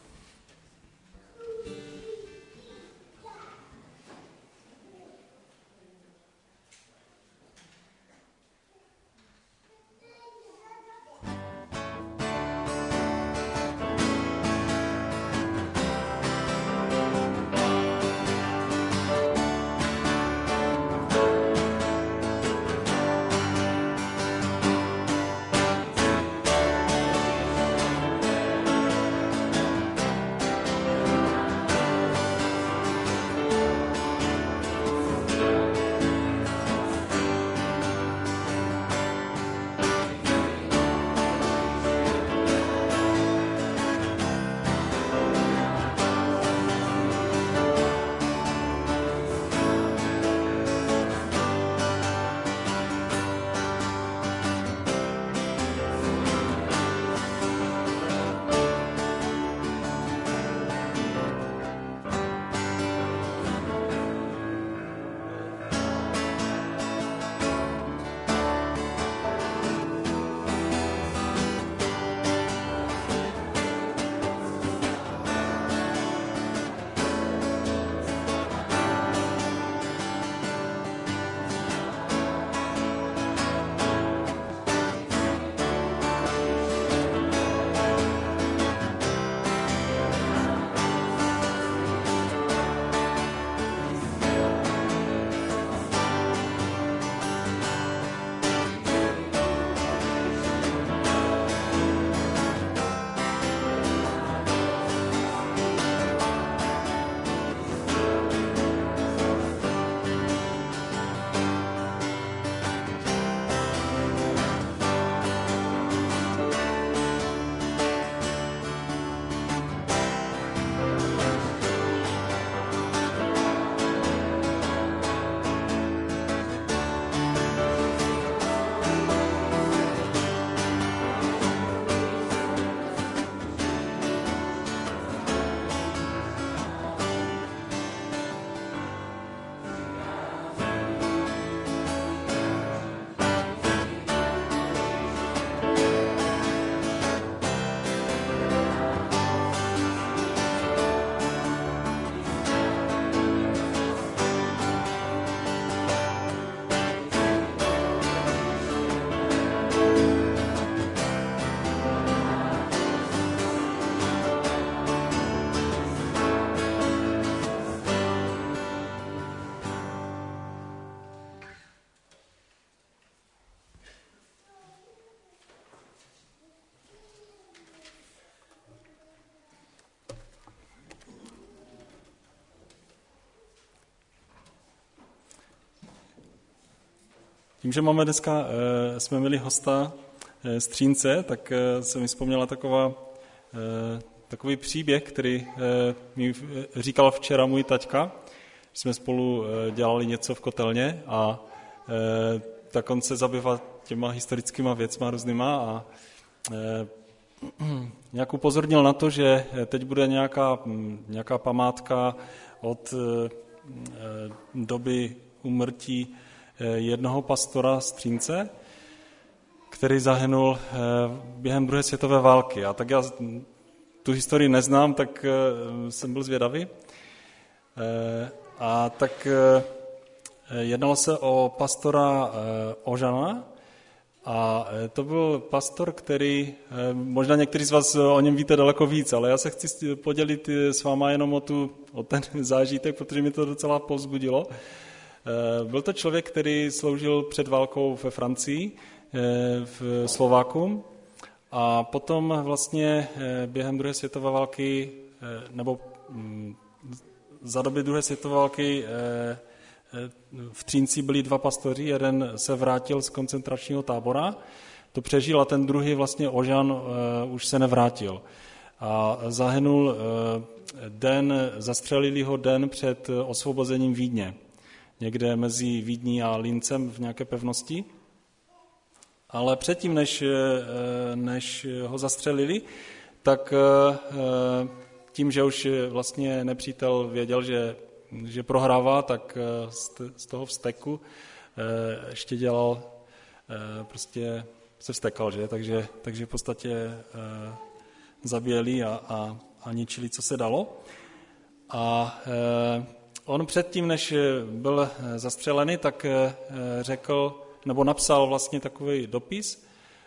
[SPEAKER 1] Tím, že máme dneska, jsme měli hosta z Třínce, tak se mi vzpomněla takový příběh, který mi říkal včera můj taťka. Jsme spolu dělali něco v kotelně a tak on se zabýval těma historickýma věcma různýma a nějak upozornil na to, že teď bude nějaká památka od doby úmrtí jednoho pastora z Třínce, který zahynul během druhé světové války. A tak já tu historii neznám, tak jsem byl zvědavý. A tak jednalo se o pastora Ožana a to byl pastor, který, možná někteří z vás o něm víte daleko víc, ale já se chci podělit s váma jenom o ten zážitek, protože mi to docela povzbudilo. Byl to člověk, který sloužil před válkou ve Francii, v Slováku a potom vlastně během druhé světové války, nebo za doby druhé světové války v Třínci byli dva pastoři, jeden se vrátil z koncentračního tábora, to přežil a ten druhý vlastně Ožan už se nevrátil. A zahynul zastřelili ho den před osvobozením Vídně, někde mezi Vídní a Lincem v nějaké pevnosti. Ale předtím, než ho zastřelili, tak tím, že už vlastně nepřítel věděl, že prohrává, tak z toho vzteku ještě dělal, prostě se vztekal, že? Takže v podstatě zabíjeli a ničili, co se dalo. A on předtím, než byl zastřelený, tak řekl, nebo napsal vlastně takový dopis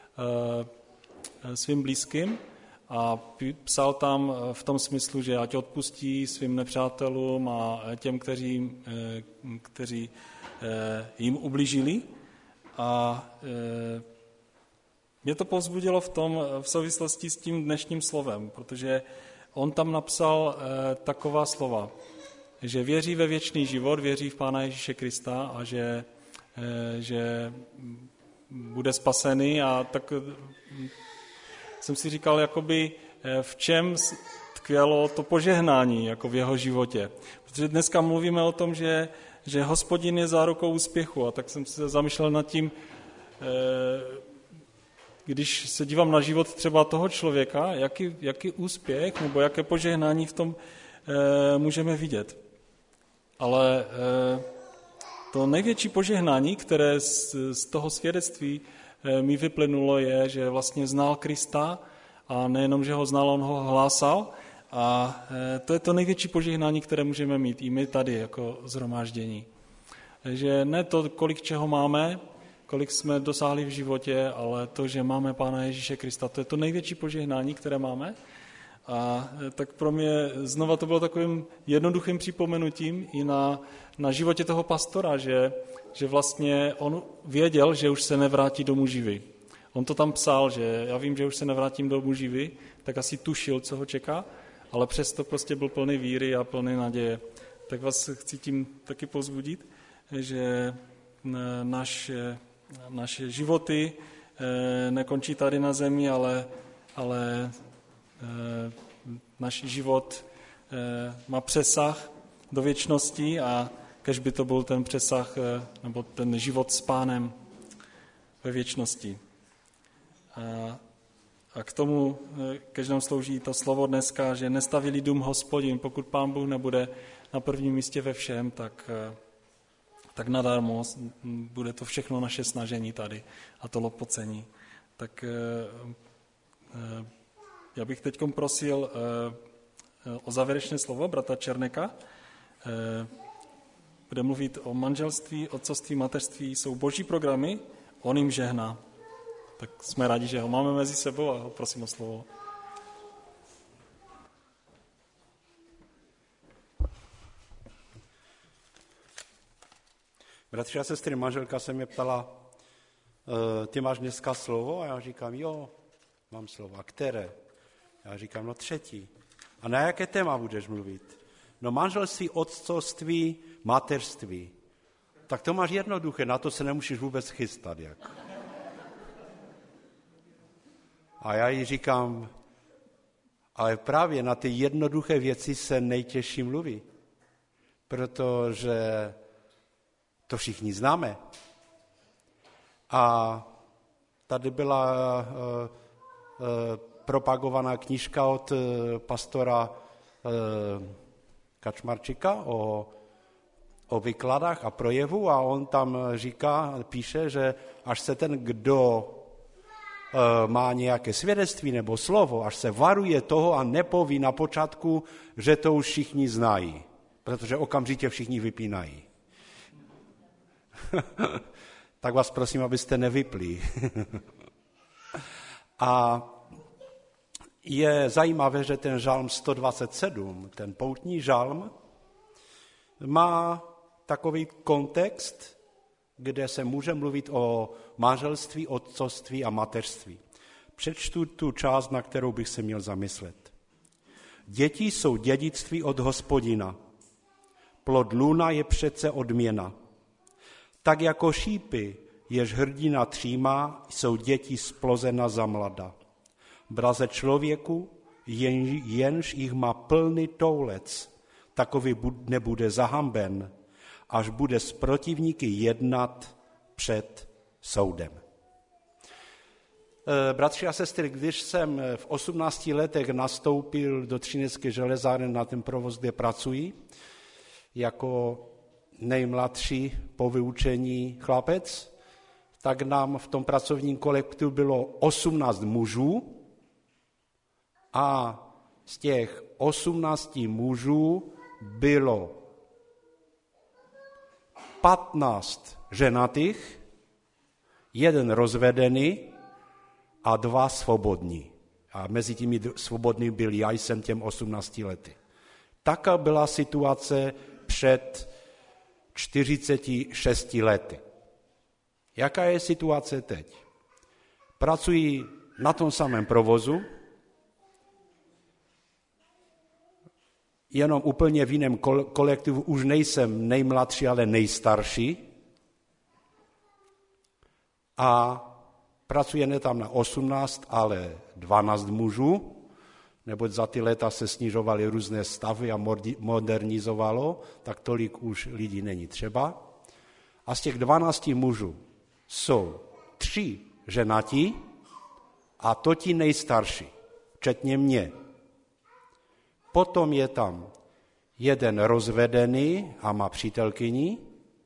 [SPEAKER 1] svým blízkým a psal tam v tom smyslu, že ať odpustí svým nepřátelům a těm, kteří jim ublížili. A mě to povzbudilo v souvislosti s tím dnešním slovem, protože on tam napsal taková slova, že věří ve věčný život, věří v Pána Ježíše Krista a že bude spasený a tak jsem si říkal, jakoby v čem tkvělo to požehnání jako v jeho životě. Protože dneska mluvíme o tom, že Hospodin je zárukou úspěchu a tak jsem se zamýšlel nad tím, když se dívám na život třeba toho člověka, jaký úspěch nebo jaké požehnání v tom můžeme vidět. Ale to největší požehnání, které z toho svědectví mi vyplynulo, je, že vlastně znal Krista a nejenom, že ho znal, on ho hlásal. A to je to největší požehnání, které můžeme mít i my tady jako shromáždění. Že ne to, kolik čeho máme, kolik jsme dosáhli v životě, ale to, že máme Pána Ježíše Krista, to je to největší požehnání, které máme. A tak pro mě znova to bylo takovým jednoduchým připomenutím i na životě toho pastora, že vlastně on věděl, že už se nevrátí domů živý. On to tam psal, že já vím, že už se nevrátím domů živý, tak asi tušil, co ho čeká, ale přesto prostě byl plný víry a plný naděje. Tak vás chci tím taky povzbudit, že naše životy nekončí tady na zemi, ale náš život má přesah do věčnosti a kež by to byl ten přesah nebo ten život s Pánem ve věčnosti. A k tomu kež nám slouží to slovo dneska, že nestavili dům Hospodin, pokud Pán Bůh nebude na prvním místě ve všem, tak nadarmo bude to všechno naše snažení tady a to lopocení. Tak já bych teď prosil o závěrečné slovo bratra Černeka. Bude mluvit o manželství, otcovství, mateřství. Jsou boží programy, on jim žehná. Tak jsme rádi, že ho máme mezi sebou a ho prosím o slovo.
[SPEAKER 6] Bratři a sestry, manželka se mě ptala, ty máš dneska slovo? A já říkám, jo, mám slovo. A které? Já říkám, no 3. A na jaké téma budeš mluvit? No manželství, otcovství, mateřství. Tak to máš jednoduché, na to se nemusíš vůbec chystat. Jako. A já jí říkám, ale právě na ty jednoduché věci se nejtěžší mluví, protože to všichni známe. A tady byla propagovaná knížka od pastora Kačmarčika o výkladách a projevu a on tam píše, že až se ten, kdo má nějaké svědectví nebo slovo, až se varuje toho a nepoví na počátku, že to už všichni znají, protože okamžitě všichni vypínají. Tak vás prosím, abyste nevypli. A je zajímavé, že ten žalm 127, ten poutní žalm, má takový kontext, kde se může mluvit o manželství, otcovství a mateřství. Přečtu tu část, na kterou bych se měl zamyslet. Děti jsou dědictví od Hospodina. Plod luna je přece odměna. Tak jako šípy, jež hrdina třímá, jsou děti splozena za mlada. Braze člověku, jenž jich má plný toulec, takový nebude zahamben, až bude s protivníky jednat před soudem. Bratři a sestry, když jsem v 18 letech nastoupil do Třinecké železárny na ten provoz, kde pracuji, jako nejmladší po vyučení chlapec, tak nám v tom pracovním kolektivu bylo 18 mužů a z těch 18 mužů bylo 15 ženatých, 1 rozvedený a 2 svobodní. A mezi těmi svobodnými byl já jsem těm 18 lety. Taká byla situace před 46 lety. Jaká je situace teď? Pracuji na tom samém provozu, jenom úplně v jiném kolektivu, už nejsem nejmladší, ale nejstarší. A pracujeme tam na 18, ale 12 mužů, neboť za ty léta se snižovaly různé stavy a modernizovalo, tak tolik už lidí není třeba. A z těch 12 mužů jsou 3 ženatí a to ti nejstarší, včetně mě. Potom je tam 1 rozvedený a má přítelkyni,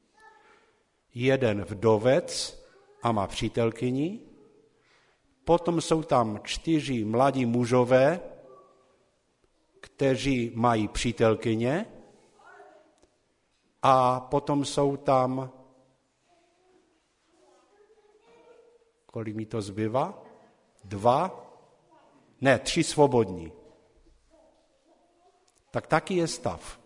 [SPEAKER 6] 1 vdovec a má přítelkyni, potom jsou tam 4 mladí mužové, kteří mají přítelkyně a potom jsou tam, kolik mi to zbývá? 3 svobodní. Tak taky je stav.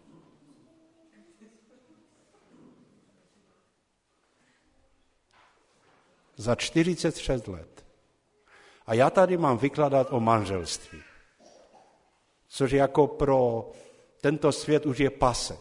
[SPEAKER 6] Za 46 let. A já tady mám vykládat o manželství. Což jako pro tento svět už je pase.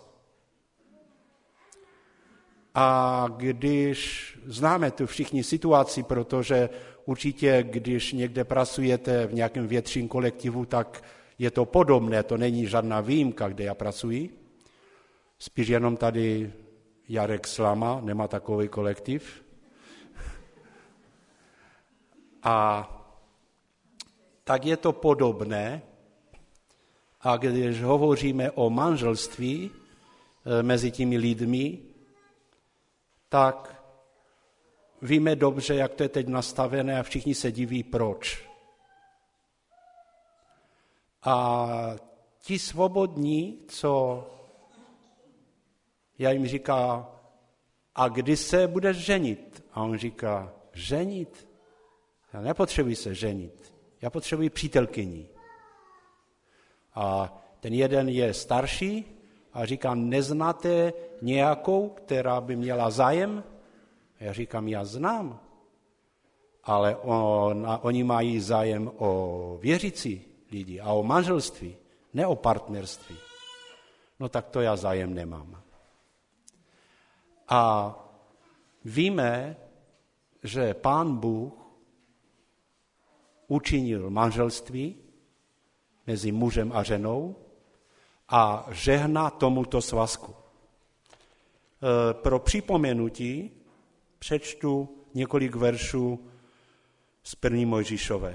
[SPEAKER 6] A když známe tu všichni situaci, protože určitě, když někde pracujete v nějakém větším kolektivu, tak je to podobné, to není žádná výjimka, kde já pracuji. Spíš jenom tady Jarek Slama nemá takový kolektiv. A tak je to podobné. A když hovoříme o manželství mezi těmi lidmi, tak víme dobře, jak to je teď nastavené a všichni se diví, proč. A ti svobodní, co já jim říká, a kdy se budeš ženit? A on říká, ženit? Já nepotřebuji se ženit, já potřebuji přítelkyni. A ten jeden je starší a říká, neznáte nějakou, která by měla zájem? A já říkám, já znám, ale oni mají zájem o věřící lidi a o manželství, ne o partnerství. No tak to já zájem nemám. A víme, že Pán Bůh učinil manželství mezi mužem a ženou a žehná tomuto svazku. Pro připomenutí přečtu několik veršů z 1. Mojžíšové.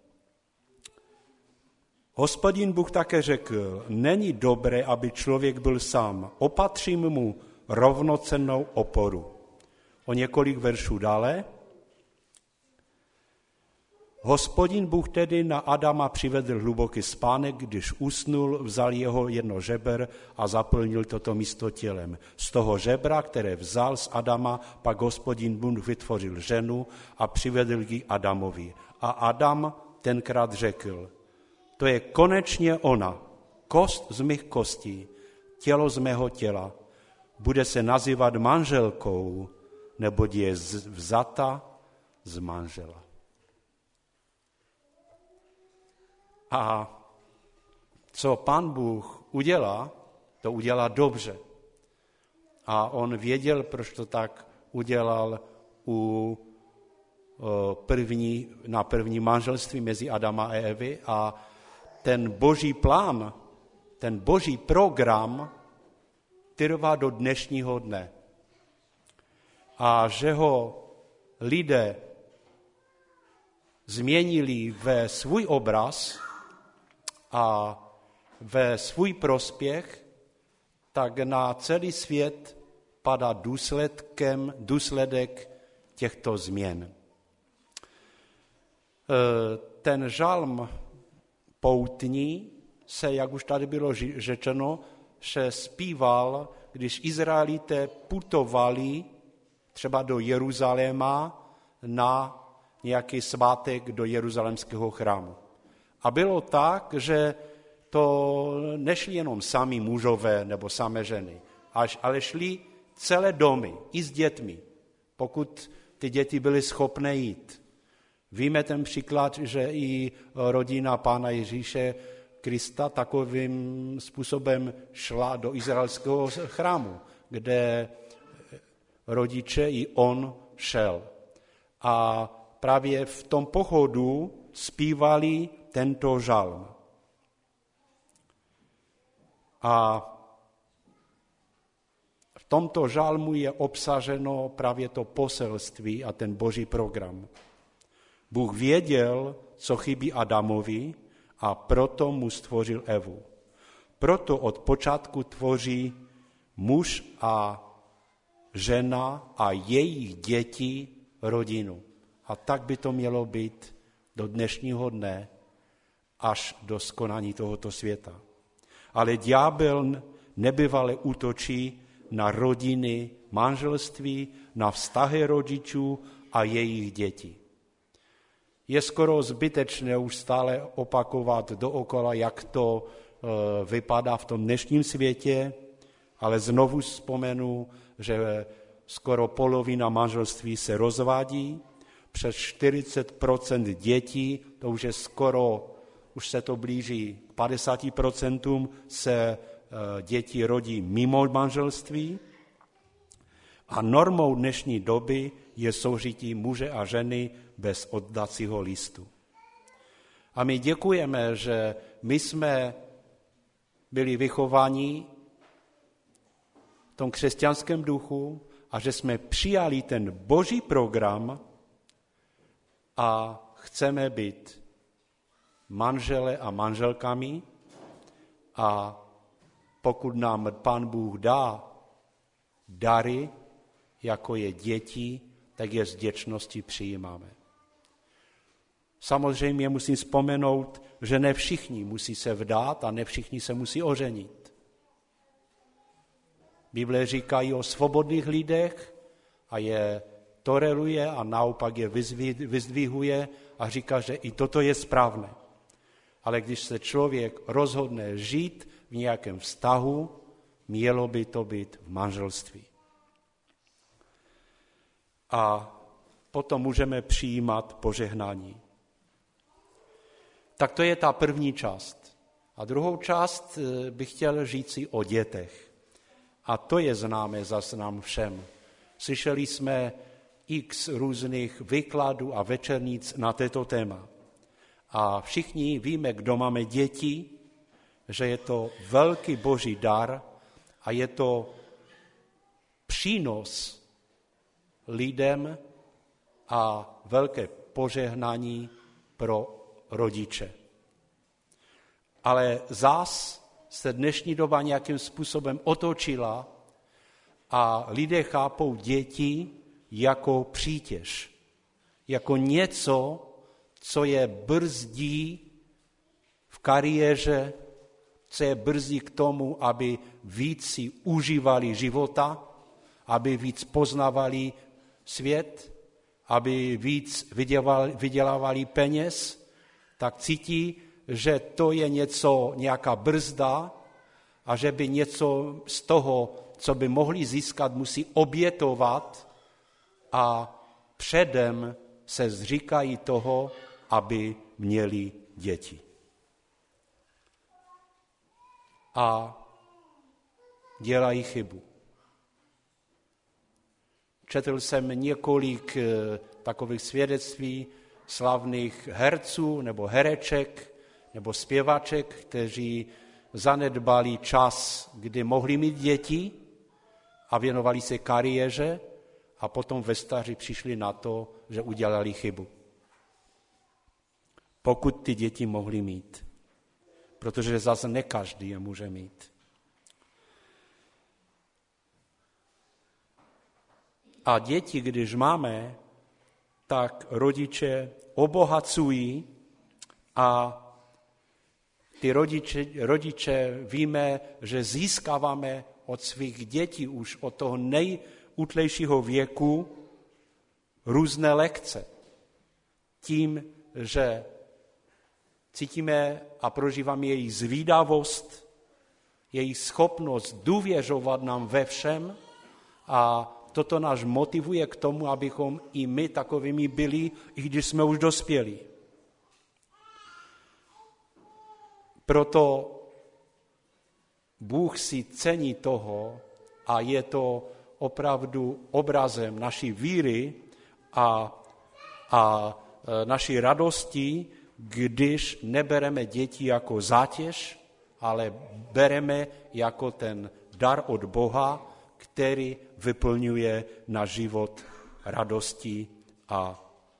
[SPEAKER 6] Hospodin Bůh také řekl, není dobré, aby člověk byl sám, opatřím mu rovnocennou oporu. O několik veršů dále. Hospodin Bůh tedy na Adama přivedl hluboký spánek, když usnul, vzal jeho jedno žeber a zaplnil toto místo tělem. Z toho žebra, které vzal z Adama, pak Hospodin Bůh vytvořil ženu a přivedl ji Adamovi. A Adam tenkrát řekl, to je konečně ona, kost z mých kostí, tělo z mého těla. Bude se nazývat manželkou, neboť je vzata z manžela. A co Pán Bůh udělá, to udělá dobře. A on věděl, proč to tak udělal na první manželství mezi Adama a Evy. A ten boží plán, ten boží program trvá do dnešního dne. A že ho lidé změnili ve svůj obraz a ve svůj prospěch, tak na celý svět padá důsledek těchto změn. Ten žalm poutní se, jak už tady bylo řečeno, se zpíval, když Izraelité putovali třeba do Jeruzaléma na nějaký svátek do jeruzalémského chrámu. A bylo tak, že to nešli jenom sami mužové nebo samé ženy, ale šli celé domy, i s dětmi, pokud ty děti byly schopné jít. Víme ten příklad, že i rodina Pána Ježíše Krista takovým způsobem šla do izraelského chrámu, kde rodiče i on šel. A právě v tom pochodu zpívali tento žalm. A v tomto žalmu je obsaženo právě to poselství a ten boží program. Bůh věděl, co chybí Adamovi, a proto mu stvořil Evu. Proto od počátku tvoří muž a žena a jejich děti rodinu. A tak by to mělo být do dnešního dne, až do skonání tohoto světa. Ale ďábel nebývale útočí na rodiny, manželství, na vztahy rodičů a jejich dětí. Je skoro zbytečné už stále opakovat dookola, jak to vypadá v tom dnešním světě, ale znovu vzpomenu, že skoro polovina manželství se rozvádí, přes 40% dětí, to už je skoro, už se to blíží k 50%, se děti rodí mimo manželství. A normou dnešní doby je soužití muže a ženy bez oddacího listu. A my děkujeme, že my jsme byli vychováni v tom křesťanském duchu a že jsme přijali ten boží program a chceme být manžele a manželkami a pokud nám Pán Bůh dá dary, jako je děti, tak je s vděčností přijímáme. Samozřejmě musím vzpomenout, že ne všichni musí se vdát a ne všichni se musí oženit. Bible říkají o svobodných lidech a je toleruje a naopak je vyzdvihuje a říká, že i toto je správné. Ale když se člověk rozhodne žít v nějakém vztahu, mělo by to být v manželství. A potom můžeme přijímat požehnání. Tak to je ta první část. A druhou část bych chtěl říci o dětech. A to je známé zase nám všem. Slyšeli jsme x různých výkladů a večernic na této téma. A všichni víme, kdo máme děti, že je to velký boží dar a je to přínos lidem a velké požehnání pro rodiče. Ale zas se dnešní doba nějakým způsobem otočila a lidé chápou děti jako přítěž, jako něco, co je brzdí v kariéře, co je brzdí k tomu, aby víc si užívali života, aby víc poznávali svět, aby víc vydělávali peněz, tak cítí, že to je nějaká brzda a že by něco z toho, co by mohli získat, musí obětovat a předem se zříkají toho, aby měli děti. A dělají chybu. Četl jsem několik takových svědectví slavných herců nebo hereček nebo zpěvaček, kteří zanedbali čas, kdy mohli mít děti a věnovali se kariéře a potom ve stáří přišli na to, že udělali chybu. Pokud ty děti mohli mít. Protože zase ne každý je může mít. A děti, když máme, tak rodiče obohacují a ty rodiče víme, že získáváme od svých dětí už od toho nejútlejšího věku různé lekce. Tím, že cítíme a prožíváme jejich zvídavost, jejich schopnost důvěřovat nám ve všem a toto nás motivuje k tomu, abychom i my takovými byli, i když jsme už dospěli. Proto Bůh si cení toho a je to opravdu obrazem naší víry a naší radosti, když nebereme děti jako zátěž, ale bereme jako ten dar od Boha, který vyplňuje náš život radostí a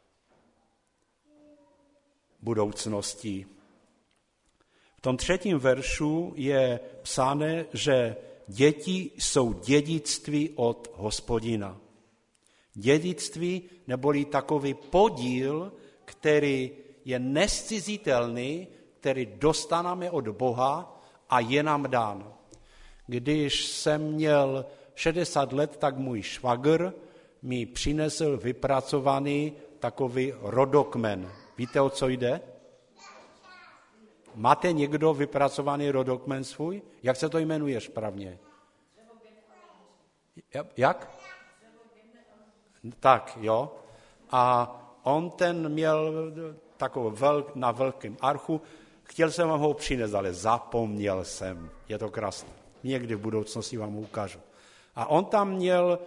[SPEAKER 6] budoucností. V tom 3. veršu je psáno, že děti jsou dědictví od Hospodina. Dědictví neboli takový podíl, který je nezcizitelný, který dostaneme od Boha a je nám dán. Když jsem měl 60 let, tak můj švagr mi přinesl vypracovaný takový rodokmen. Víte, o co jde? Máte někdo vypracovaný rodokmen svůj? Jak se to jmenuje správně? Jak? Tak, jo. A on ten měl takový na velkém archu. Chtěl jsem vám ho přinést, ale zapomněl jsem. Je to krásné. Někdy v budoucnosti vám ho ukážu. A on tam měl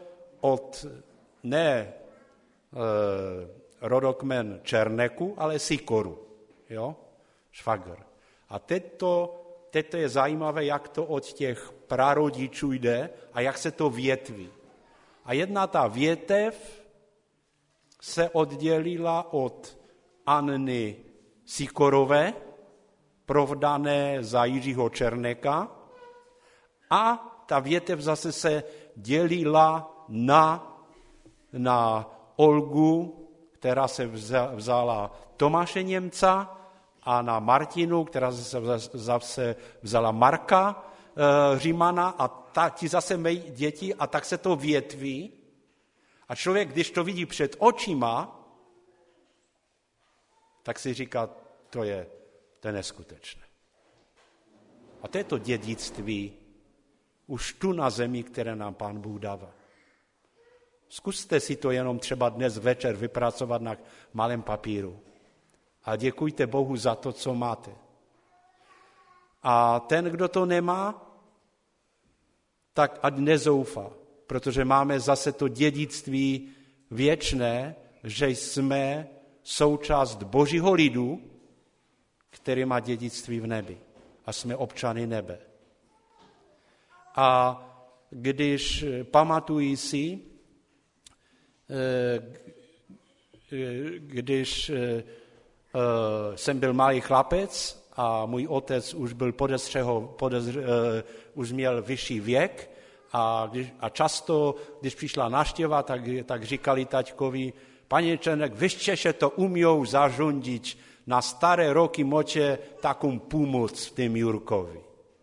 [SPEAKER 6] rodokmen černeku, ale sikoru. Jo? Švagr. A teď je zajímavé, jak to od těch prarodičů jde a jak se to větví. A jedna ta větev se oddělila od Anny Sikorové, provdané za Jiřího Černeka, a ta větev zase se dělila na Olgu, která se vzala Tomáše Němca, a na Martinu, která se zase vzala Marka Římana, a ti zase mají děti a tak se to větví. A člověk, když to vidí před očima, tak si říká, to je neskutečné. A to je to dědictví už tu na zemi, které nám Pán Bůh dává. Zkuste si to jenom třeba dnes večer vypracovat na malém papíru. A děkujte Bohu za to, co máte. A ten, kdo to nemá, tak ať nezoufá. protože máme zase to dědictví věčné, že jsme součást Božího lidu, který má dědictví v nebi a jsme občany nebe. A když pamatuji si, když jsem byl malý chlapec a můj otec už byl už měl vyšší věk a často, když přišla návštěva, tak říkali taťkovi, Paněčenek, vy Češe to umějou zažundit na staré roky moče takom pomoc tým Jurkovi.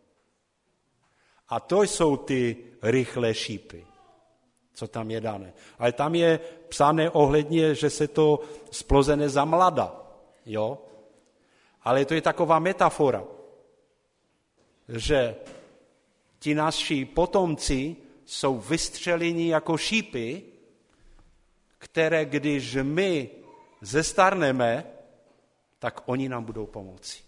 [SPEAKER 6] A to jsou ty rychlé šípy, co tam je dané. Ale tam je psané ohledně, že se to splozene za mlada. Jo? Ale to je taková metafora, že ti naši potomci jsou vystřeleni jako šípy, které když my zestarneme, tak oni nám budou pomoci.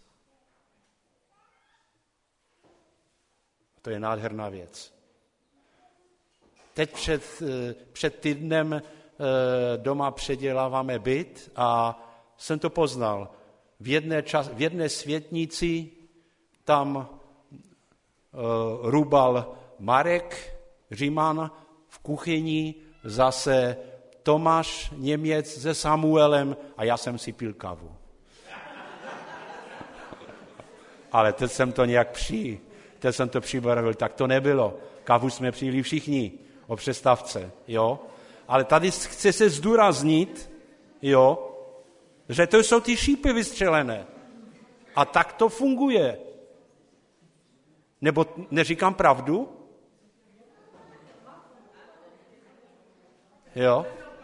[SPEAKER 6] To je nádherná věc. Teď před týdnem doma předěláváme byt a jsem to poznal. V jedné světnici tam rubal Marek, Říman, v kuchyni zase Tomáš, Něměc se Samuelem a já jsem si pil kávu. Ale teď jsem to přibarvil, tak to nebylo. Kávu jsme přijeli všichni o přestávce, jo. Ale tady chce se zdůraznit, jo, že to jsou ty šípy vystřelené. A tak to funguje. Nebo neříkám pravdu? Jo.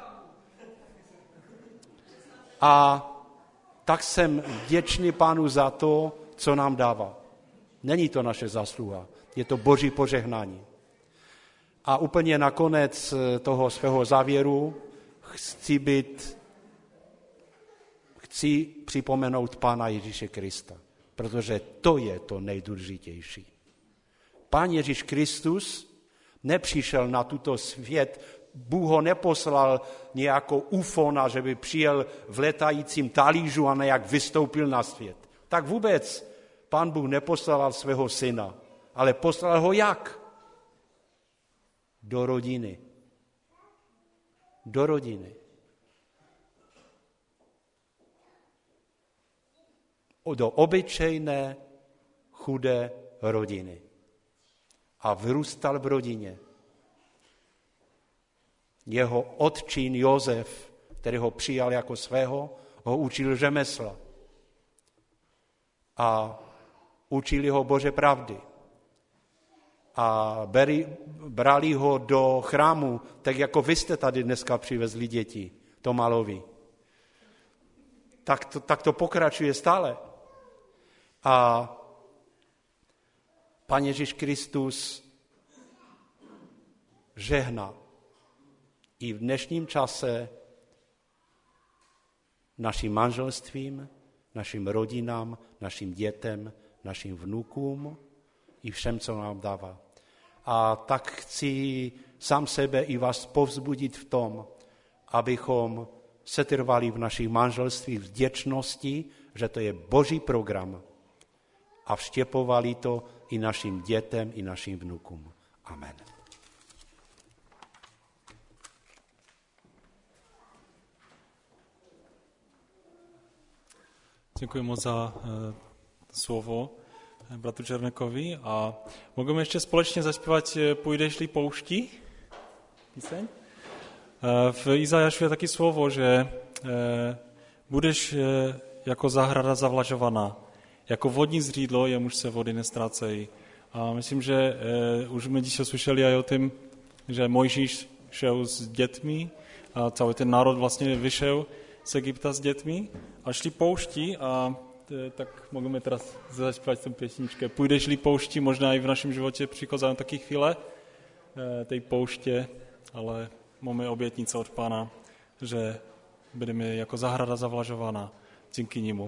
[SPEAKER 6] A tak jsem vděčný Pánu za to, co nám dává. Není to naše zásluha, je to Boží požehnání. A úplně nakonec toho svého závěru chci připomenout Pána Ježíše Krista, protože to je to nejdůležitější. Pán Ježíš Kristus nepřišel na tuto svět, Bůh ho neposlal nějakou ufona, že by přijel v letajícím talížu a nějak vystoupil na svět. Tak vůbec Pán Bůh neposlal svého syna, ale poslal ho jak? Do rodiny. Do rodiny. Do obyčejné, chudé rodiny. A vyrůstal v rodině. Jeho otčín Josef, který ho přijal jako svého, ho učil řemesla. A učili ho Bože pravdy. A brali ho do chrámu, tak jako vy jste tady dneska přivezli děti, Tomalovi. Tak to pokračuje stále. A Pán Ježíš Kristus žehná i v dnešním čase našim manželstvím, našim rodinám, našim dětem, našim vnukům i všem, co nám dává. A tak chci sám sebe i vás povzbudit v tom, abychom setrvali v našich manželstvích vděčnosti, že to je Boží program a vštěpovali to i našim dětem, i našim vnukům. Amen.
[SPEAKER 1] Děkuji moc za slovo bratru Černekovi a můžeme ještě společně zaspívat Půjdeš-li pouští? Píseň? V Izajášu je taky slovo, že budeš jako zahrada zavlažovaná, jako vodní zřídlo, jemuž se vody nestrácejí. A myslím, že už jsme dnes slyšeli aj o tom, že Mojžíš šel s dětmi a celý ten národ vlastně vyšel z Egypta s dětmi a šli pouští a tak můžeme teraz zaspívat tu pěsničku. Půjdeš-li pouští, možná i v našem životě přichádzají taky chvíle tej pouště, ale máme obětnice od Pána, že budeme jako zahrada zavlažovaná díky nimu.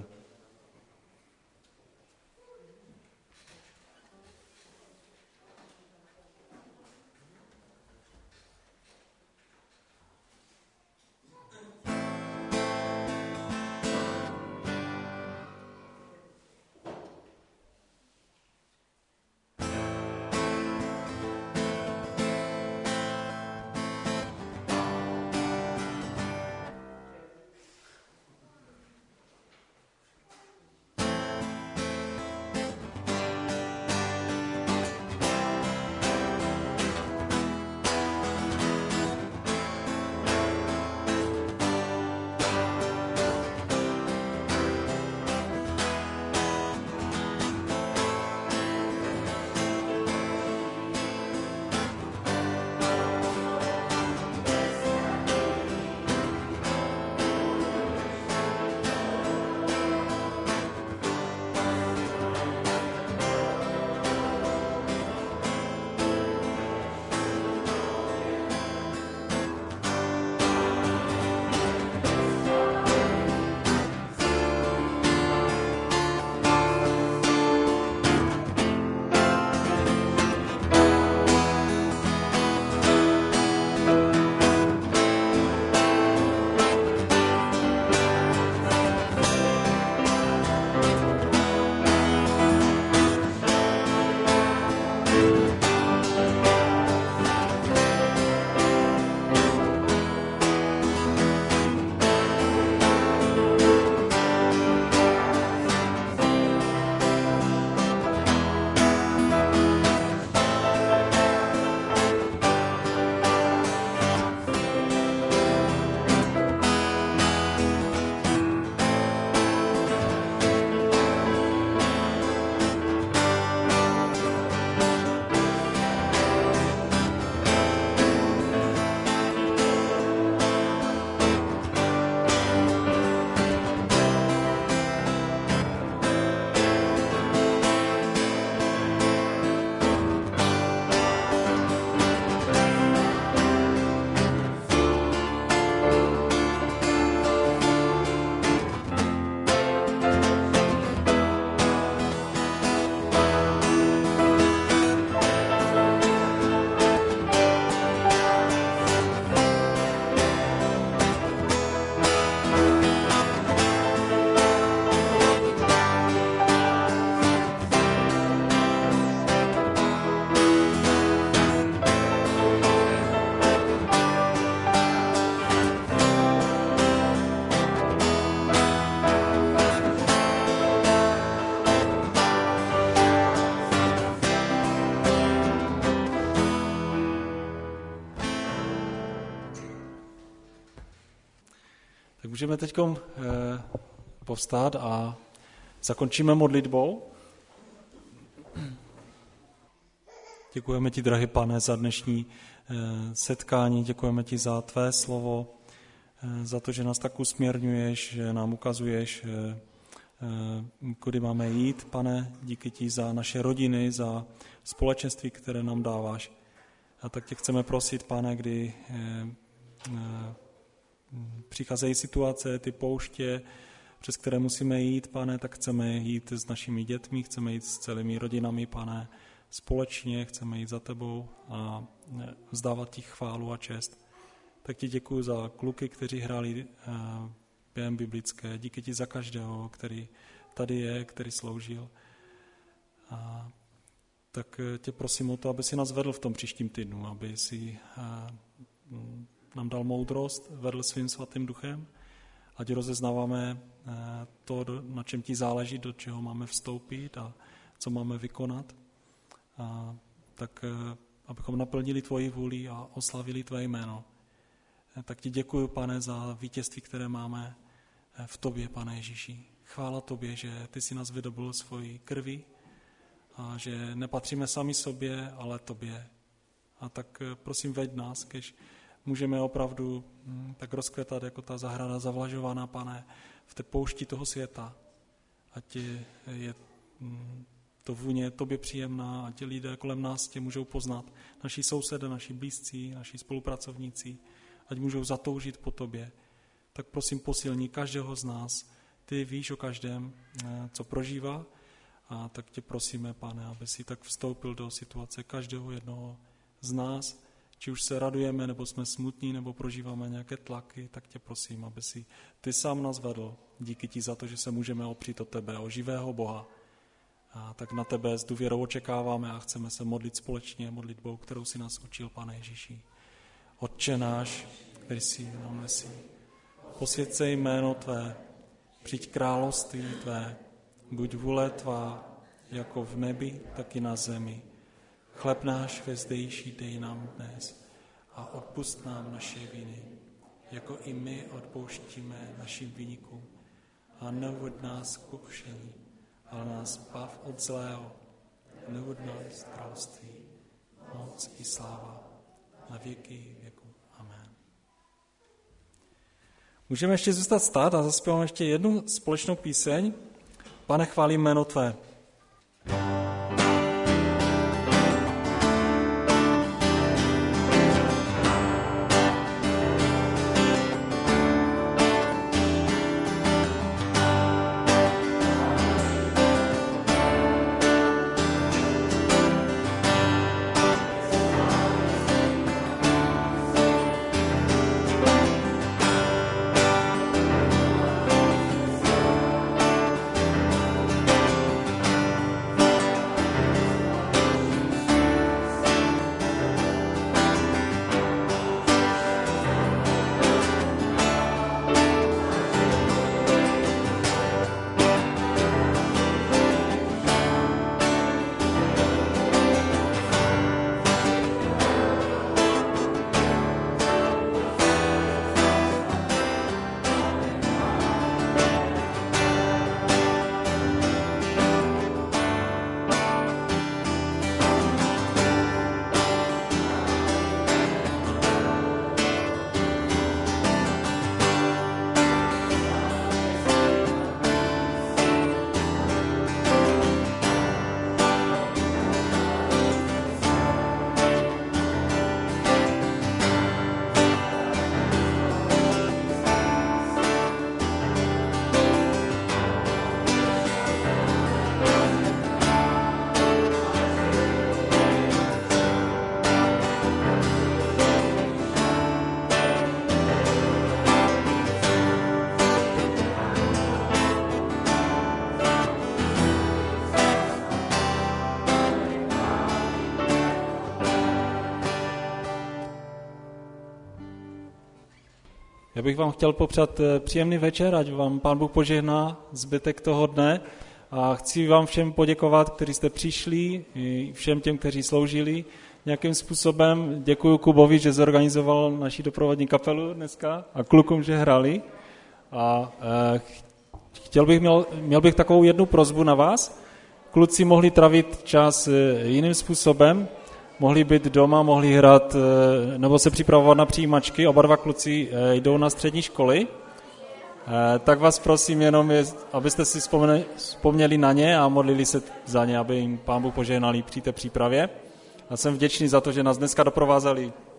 [SPEAKER 1] Můžeme teď povstát a zakončíme modlitbou. Děkujeme ti, drahý Pane, za dnešní setkání, děkujeme ti za tvé slovo, za to, že nás tak usměrňuješ, že nám ukazuješ, kudy máme jít. Pane, díky ti za naše rodiny, za společenství, které nám dáváš. A tak tě chceme prosit, Pane, kdy přicházejí situace, ty pouště, přes které musíme jít, Pane, tak chceme jít s našimi dětmi, chceme jít s celými rodinami, Pane, společně, chceme jít za tebou a vzdávat ti chválu a čest. Tak ti děkuji za kluky, kteří hráli během biblické, díky ti za každého, který tady je, který sloužil. A tak tě prosím o to, aby si nás vedl v tom příštím týdnu, aby si nám dal moudrost, vedl svým svatým duchem, ať rozeznáváme to, na čem ti záleží, do čeho máme vstoupit a co máme vykonat. A tak abychom naplnili tvoji vůli a oslavili tvé jméno. Tak ti děkuji, Pane, za vítězství, které máme v tobě, Pane Ježíši. Chvála tobě, že ty jsi nás vydobil svojí krví a že nepatříme sami sobě, ale tobě. A tak prosím, veď nás, kež můžeme opravdu tak rozkvětat jako ta zahrada zavlažovaná, Pane, v té poušti toho světa. Ať je to vůně tobě příjemná a ti lidé kolem nás tě můžou poznat. Naši sousedé, naši blízcí, naši spolupracovníci, ať můžou zatoužit po tobě. Tak prosím, posilni každého z nás. Ty víš o každém, co prožívá, a tak tě prosíme, Pane, aby si tak vstoupil do situace každého jednoho z nás, či už se radujeme, nebo jsme smutní, nebo prožíváme nějaké tlaky, tak tě prosím, aby si ty sám nás vedl. Díky ti za to, že se můžeme opřít o tebe, o živého Boha. A tak na tebe s důvěrou očekáváme a chceme se modlit společně modlitbou, kterou si nás učil, Pane Ježíši. Otče náš, který jsi na nebesích, posvěť se jméno tvé, přijď království tvé, buď vůle tvá, jako v nebi, tak i na zemi. Chléb náš vezdejší dej nám dnes a odpusť nám naše viny, jako i my odpouštíme našim viníkům. A neuveď nás k pokušení, ale nás zbav od zlého. Neuveď nás království, moc i sláva na věky věku. Amen. Můžeme ještě zůstat stát a zaspíváme ještě jednu společnou píseň. Pane, chválím jméno tvé. Já bych vám chtěl popřát příjemný večer, ať vám Pán Bůh požehná zbytek toho dne a chci vám všem poděkovat, kteří jste přišli, i všem těm, kteří sloužili nějakým způsobem. Děkuji Kubovi, že zorganizoval naši doprovodní kapelu dneska a klukům, že hráli A měl bych takovou jednu prosbu na vás. Kluci mohli trávit čas jiným způsobem, mohli být doma, mohli hrát nebo se připravovat na přijímačky. Oba dva kluci jdou na střední školy. Tak vás prosím jenom, abyste si vzpomněli na ně a modlili se za ně, aby jim Pán Bůh požehnal při té přípravě. A jsem vděčný za to, že nás dneska doprovázeli